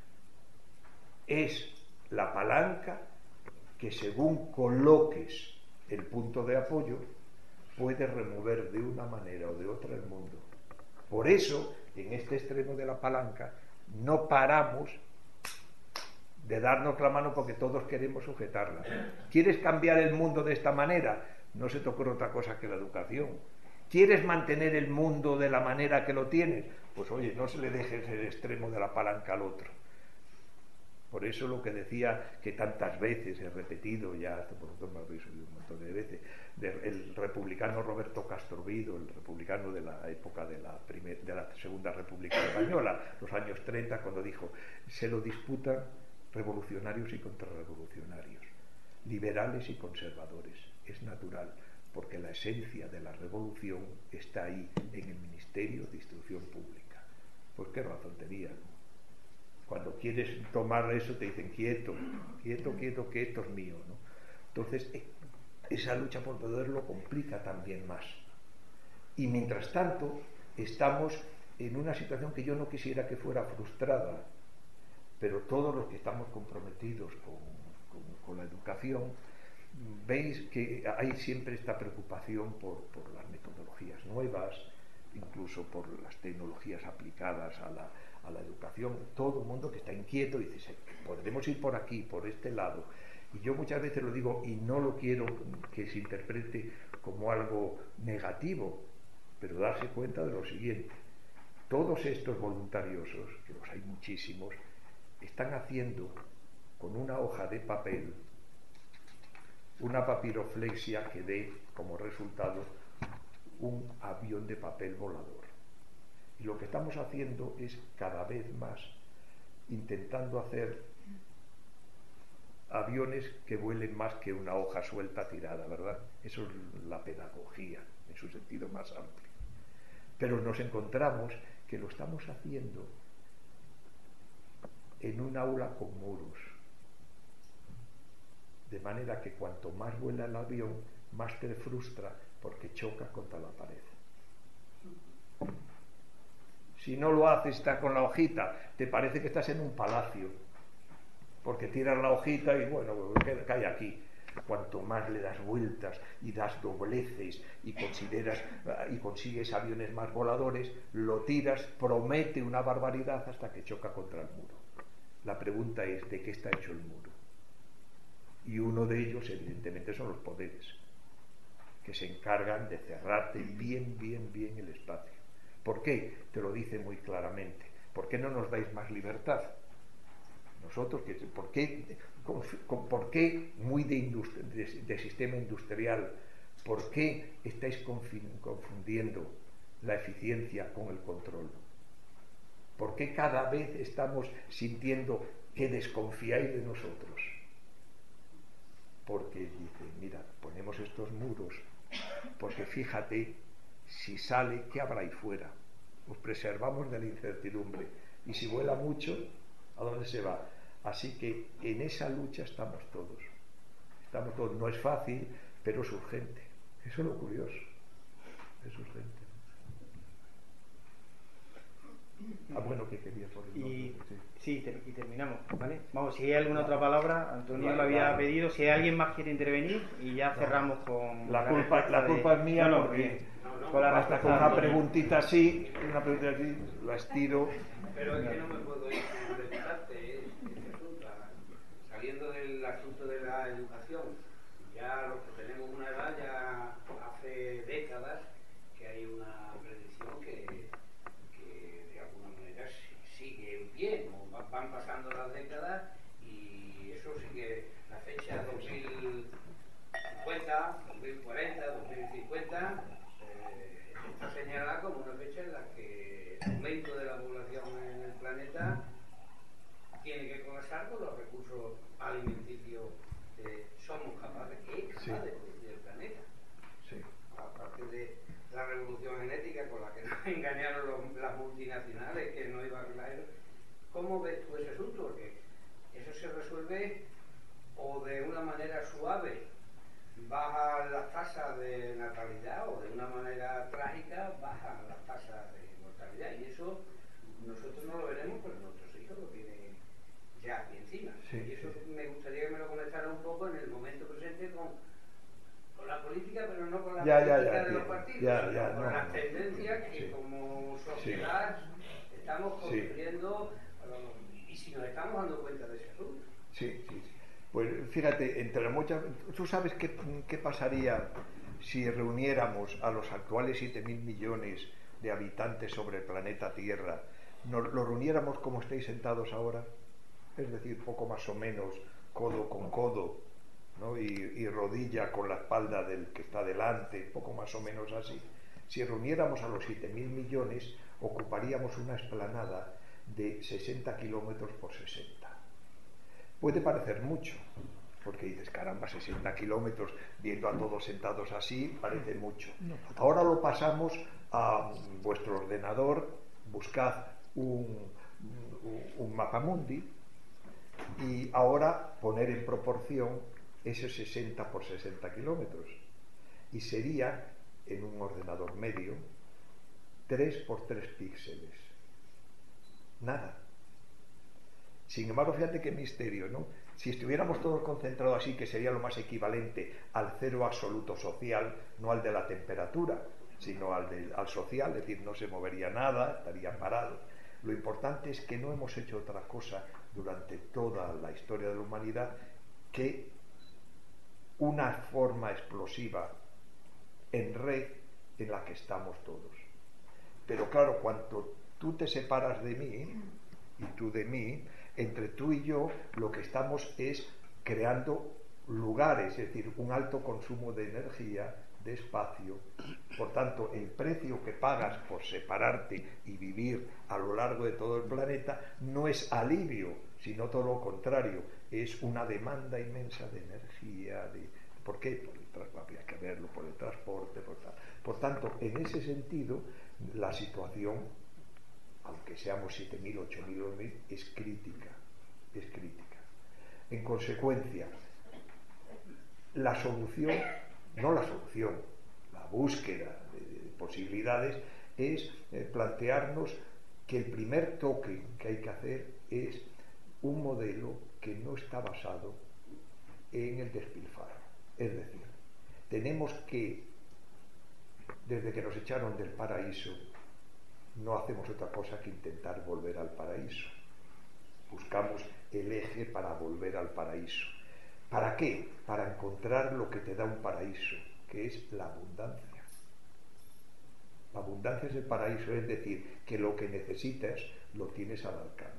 Es la palanca que según coloques el punto de apoyo puede remover de una manera o de otra el mundo. Por eso, en este extremo de la palanca, no paramos de darnos la mano porque todos queremos sujetarla. ¿Quieres cambiar el mundo de esta manera? No se te ocurre otra cosa que la educación. ¿Quieres mantener el mundo de la manera que lo tienes? Pues oye, no se le dejes el extremo de la palanca al otro. Por eso lo que decía, que tantas veces he repetido, ya hasta por otro me lo habéis oído un montón de veces, del republicano Roberto Castrovido, el republicano de la época de la, primer, de la Segunda República Española, los años treinta, cuando dijo, se lo disputan revolucionarios y contrarrevolucionarios, liberales y conservadores. Es natural, porque la esencia de la revolución está ahí, en el Ministerio de Instrucción Pública. Pues qué tontería, ¿no? Cuando quieres tomar eso te dicen quieto, quieto, quieto, que esto es mío, ¿no? Entonces esa lucha por poder lo complica también más. Y mientras tanto estamos en una situación que yo no quisiera que fuera frustrada, pero todos los que estamos comprometidos con, con, con la educación, veis que hay siempre esta preocupación por, por las metodologías nuevas, incluso por las tecnologías aplicadas a la, a la educación. Todo el mundo que está inquieto dice, podremos ir por aquí, por este lado. Y yo muchas veces lo digo y no lo quiero que se interprete como algo negativo, pero darse cuenta de lo siguiente. Todos estos voluntariosos, que los hay muchísimos, están haciendo con una hoja de papel una papiroflexia que dé como resultado un avión de papel volador. Y lo que estamos haciendo es cada vez más intentando hacer aviones que vuelen más que una hoja suelta tirada, ¿verdad? Eso es la pedagogía en su sentido más amplio. Pero nos encontramos que lo estamos haciendo en un aula con muros, de manera que cuanto más vuela el avión, más te frustra porque choca contra la pared. Si no lo haces, está con la hojita, te parece que estás en un palacio, porque tiras la hojita y bueno, cae aquí. Cuanto más le das vueltas y das dobleces y consideras y consigues aviones más voladores, lo tiras, promete una barbaridad hasta que choca contra el muro. La pregunta es, ¿de qué está hecho el muro? Y uno de ellos, evidentemente, son los poderes, que se encargan de cerrarte bien, bien, bien el espacio. ¿Por qué? Te lo dice muy claramente. ¿Por qué no nos dais más libertad? Nosotros, ¿por qué, por qué muy de, de, de sistema industrial? ¿Por qué estáis confundiendo la eficiencia con el control? ¿Por qué cada vez estamos sintiendo que desconfiáis de nosotros? Porque dice, mira, ponemos estos muros, porque fíjate, si sale, ¿qué habrá ahí fuera? Os preservamos de la incertidumbre. Y si vuela mucho, ¿a dónde se va? Así que en esa lucha estamos todos. Estamos todos. No es fácil, pero es urgente. Eso es lo curioso. Es urgente. Ah, bueno, que quería por el y, sí, sí ter y terminamos, ¿vale? Vamos, si hay alguna otra palabra, Antonio vale, lo había vale. pedido, si hay alguien más quiere intervenir y ya cerramos con... La culpa, la culpa de... es mía, no, no, porque no, no, con la hasta con una preguntita así, una preguntita así, la estiro. Pero es que no me puedo ir sin preguntarte este asunto, saliendo del asunto de la educación, ya los que tenemos una edad, ya hace décadas que hay una predicción que bien, van pasando las décadas y eso sigue la fecha dos mil cincuenta, dos mil cuarenta, dos mil cincuenta eh, está señalada como una fecha en la que el aumento de la población en el planeta tiene que colapsar con los recursos alimenticios que somos capaces, que es capaz de producir el planeta. Sí. Aparte de la revolución genética con la que nos engañaron los, las multinacionales, que no iba a arreglar. ¿Cómo ves tú ese asunto? Porque eso se resuelve o de una manera suave, bajan las tasas de natalidad, o de una manera trágica, bajan las tasas de mortalidad. Y eso nosotros no lo veremos, pero nuestros hijos lo tienen ya aquí encima. Sí, y eso sí. me gustaría que me lo comentara un poco en el momento presente con, con la política, pero no con la ya, política ya, ya, de ya, los partidos, ya, sino ya, con no, las no. tendencias que Sí. como sociedad sí. estamos construyendo. Sí. Y si nos estamos dando cuenta de ese asunto. Sí, sí, sí. Pues fíjate, entre muchas... ¿Tú sabes qué, qué pasaría si reuniéramos a los actuales siete mil millones de habitantes sobre el planeta Tierra? Nos, ¿Lo reuniéramos como estáis sentados ahora? es decir, poco más o menos codo con codo, ¿no? y, y rodilla con la espalda del que está delante, poco más o menos así. Si reuniéramos a los siete mil millones, ocuparíamos una explanada de sesenta kilómetros por sesenta. Puede parecer mucho, porque dices, caramba, sesenta kilómetros viendo a todos sentados así, parece mucho. Ahora lo pasamos a vuestro ordenador, buscad un, un mapamundi y ahora poner en proporción esos sesenta por sesenta kilómetros. Y sería, en un ordenador medio, tres por tres píxeles. Nada. Sin embargo, fíjate qué misterio, ¿no? Si estuviéramos todos concentrados así, que sería lo más equivalente al cero absoluto social, no al de la temperatura, sino al, de, al social, es decir, no se movería nada, estaría parado. Lo importante es que no hemos hecho otra cosa durante toda la historia de la humanidad que una forma explosiva en red en la que estamos todos. Pero claro, cuando tú te separas de mí y tú de mí, entre tú y yo lo que estamos es creando lugares, es decir, un alto consumo de energía, de espacio. Por tanto, el precio que pagas por separarte y vivir a lo largo de todo el planeta no es alivio, sino todo lo contrario, es una demanda inmensa de energía. De, ¿Por qué? Por el transporte, había que verlo, por el transporte, por tal. Por tanto, en ese sentido, la situación, aunque seamos siete mil, ocho mil, es crítica, es crítica. En consecuencia, la solución, no la solución, la búsqueda de posibilidades es eh, plantearnos que el primer toque que hay que hacer es un modelo que no está basado en el despilfarro. Es decir, tenemos que, desde que nos echaron del paraíso, no hacemos otra cosa que intentar volver al paraíso. Buscamos el eje para volver al paraíso. ¿Para qué? Para encontrar lo que te da un paraíso, que es la abundancia. La abundancia es el paraíso, es decir, que lo que necesitas lo tienes al alcance.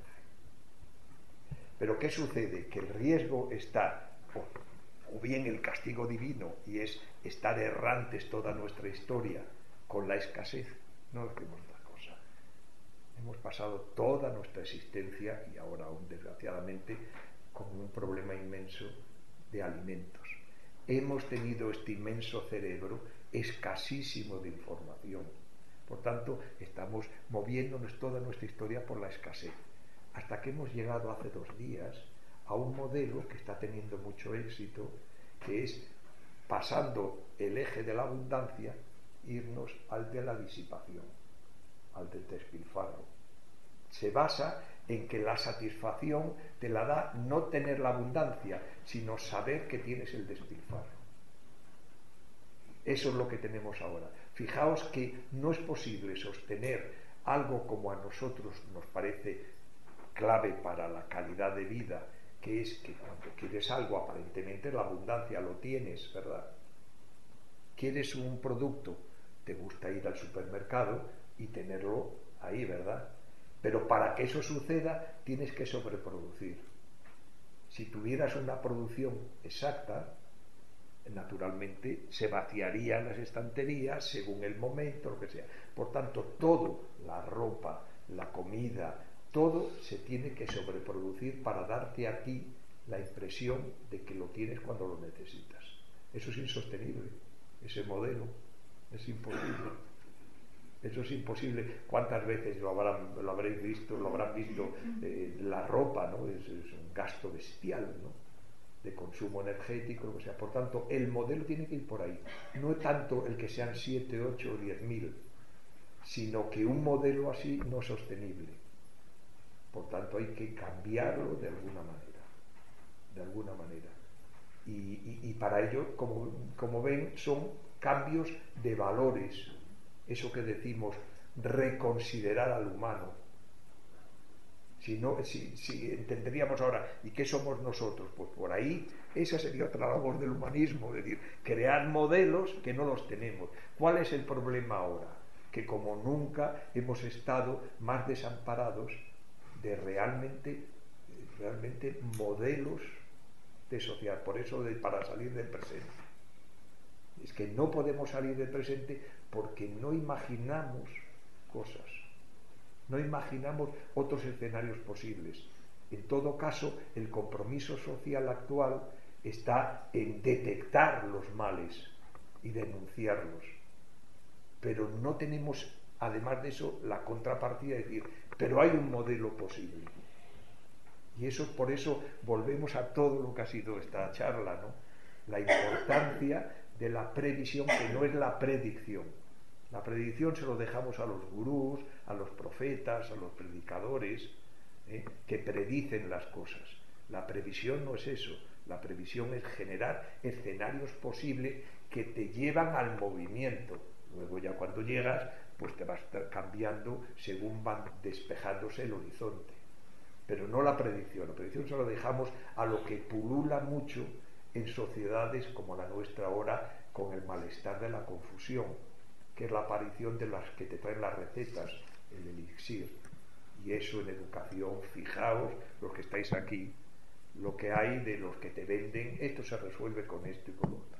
Pero ¿qué sucede? Que el riesgo está, o bien el castigo divino, y es estar errantes toda nuestra historia con la escasez. No hacemos otra cosa. Hemos pasado toda nuestra existencia, y ahora aún desgraciadamente, con un problema inmenso de alimentos. Hemos tenido este inmenso cerebro escasísimo de información. Por tanto, estamos moviéndonos toda nuestra historia por la escasez. Hasta que hemos llegado hace dos días a un modelo que está teniendo mucho éxito, que es, pasando el eje de la abundancia, irnos al de la disipación, al del despilfarro. Se basa en que la satisfacción te la da no tener la abundancia, sino saber que tienes el despilfarro. Eso es lo que tenemos ahora. Fijaos que no es posible sostener algo como a nosotros nos parece clave para la calidad de vida, que es que cuando quieres algo, aparentemente la abundancia lo tienes, ¿verdad? Quieres un producto, te gusta ir al supermercado y tenerlo ahí, ¿verdad? Pero para que eso suceda tienes que sobreproducir. Si tuvieras una producción exacta, naturalmente se vaciarían las estanterías según el momento, lo que sea. Por tanto, todo, la ropa, la comida, todo se tiene que sobreproducir para darte a ti la impresión de que lo tienes cuando lo necesitas. Eso es insostenible, ese modelo es imposible. Eso es imposible. ¿Cuántas veces lo habrán, lo habréis visto, lo habrán visto eh, la ropa, ¿no? Es, es un gasto bestial, ¿no? De consumo energético, lo que sea. Por tanto, el modelo tiene que ir por ahí. No es tanto el que sean siete, ocho o diez mil, sino que un modelo así no es sostenible. Por tanto, hay que cambiarlo de alguna manera. De alguna manera. Y, y, y para ello, como, como ven, son cambios de valores. Eso que decimos, reconsiderar al humano. Si, no, si, si entenderíamos ahora, ¿y qué somos nosotros? Pues por ahí, esa sería otra labor del humanismo, es decir, crear modelos que no los tenemos. ¿Cuál es el problema ahora? Que como nunca hemos estado más desamparados de realmente realmente modelos de sociedad. Por eso, de, para salir del presente. Es que no podemos salir del presente porque no imaginamos cosas, no imaginamos otros escenarios posibles. En todo caso, el compromiso social actual está en detectar los males y denunciarlos. Pero no tenemos, además de eso, la contrapartida de decir, pero hay un modelo posible. Y eso, por eso volvemos a todo lo que ha sido esta charla, ¿no? La importancia de la previsión, que no es la predicción. La predicción se lo dejamos a los gurús, a los profetas, a los predicadores, ¿eh? que predicen las cosas. La previsión no es eso. La previsión es generar escenarios posibles que te llevan al movimiento. Luego ya cuando llegas, pues te va a estar cambiando según van despejándose el horizonte. Pero no la predicción. La predicción se lo dejamos a lo que pulula mucho en sociedades como la nuestra ahora, con el malestar de la confusión, que es la aparición de las que te traen las recetas, el elixir. Y eso en educación, fijaos, los que estáis aquí, lo que hay de los que te venden, esto se resuelve con esto y con lo otro.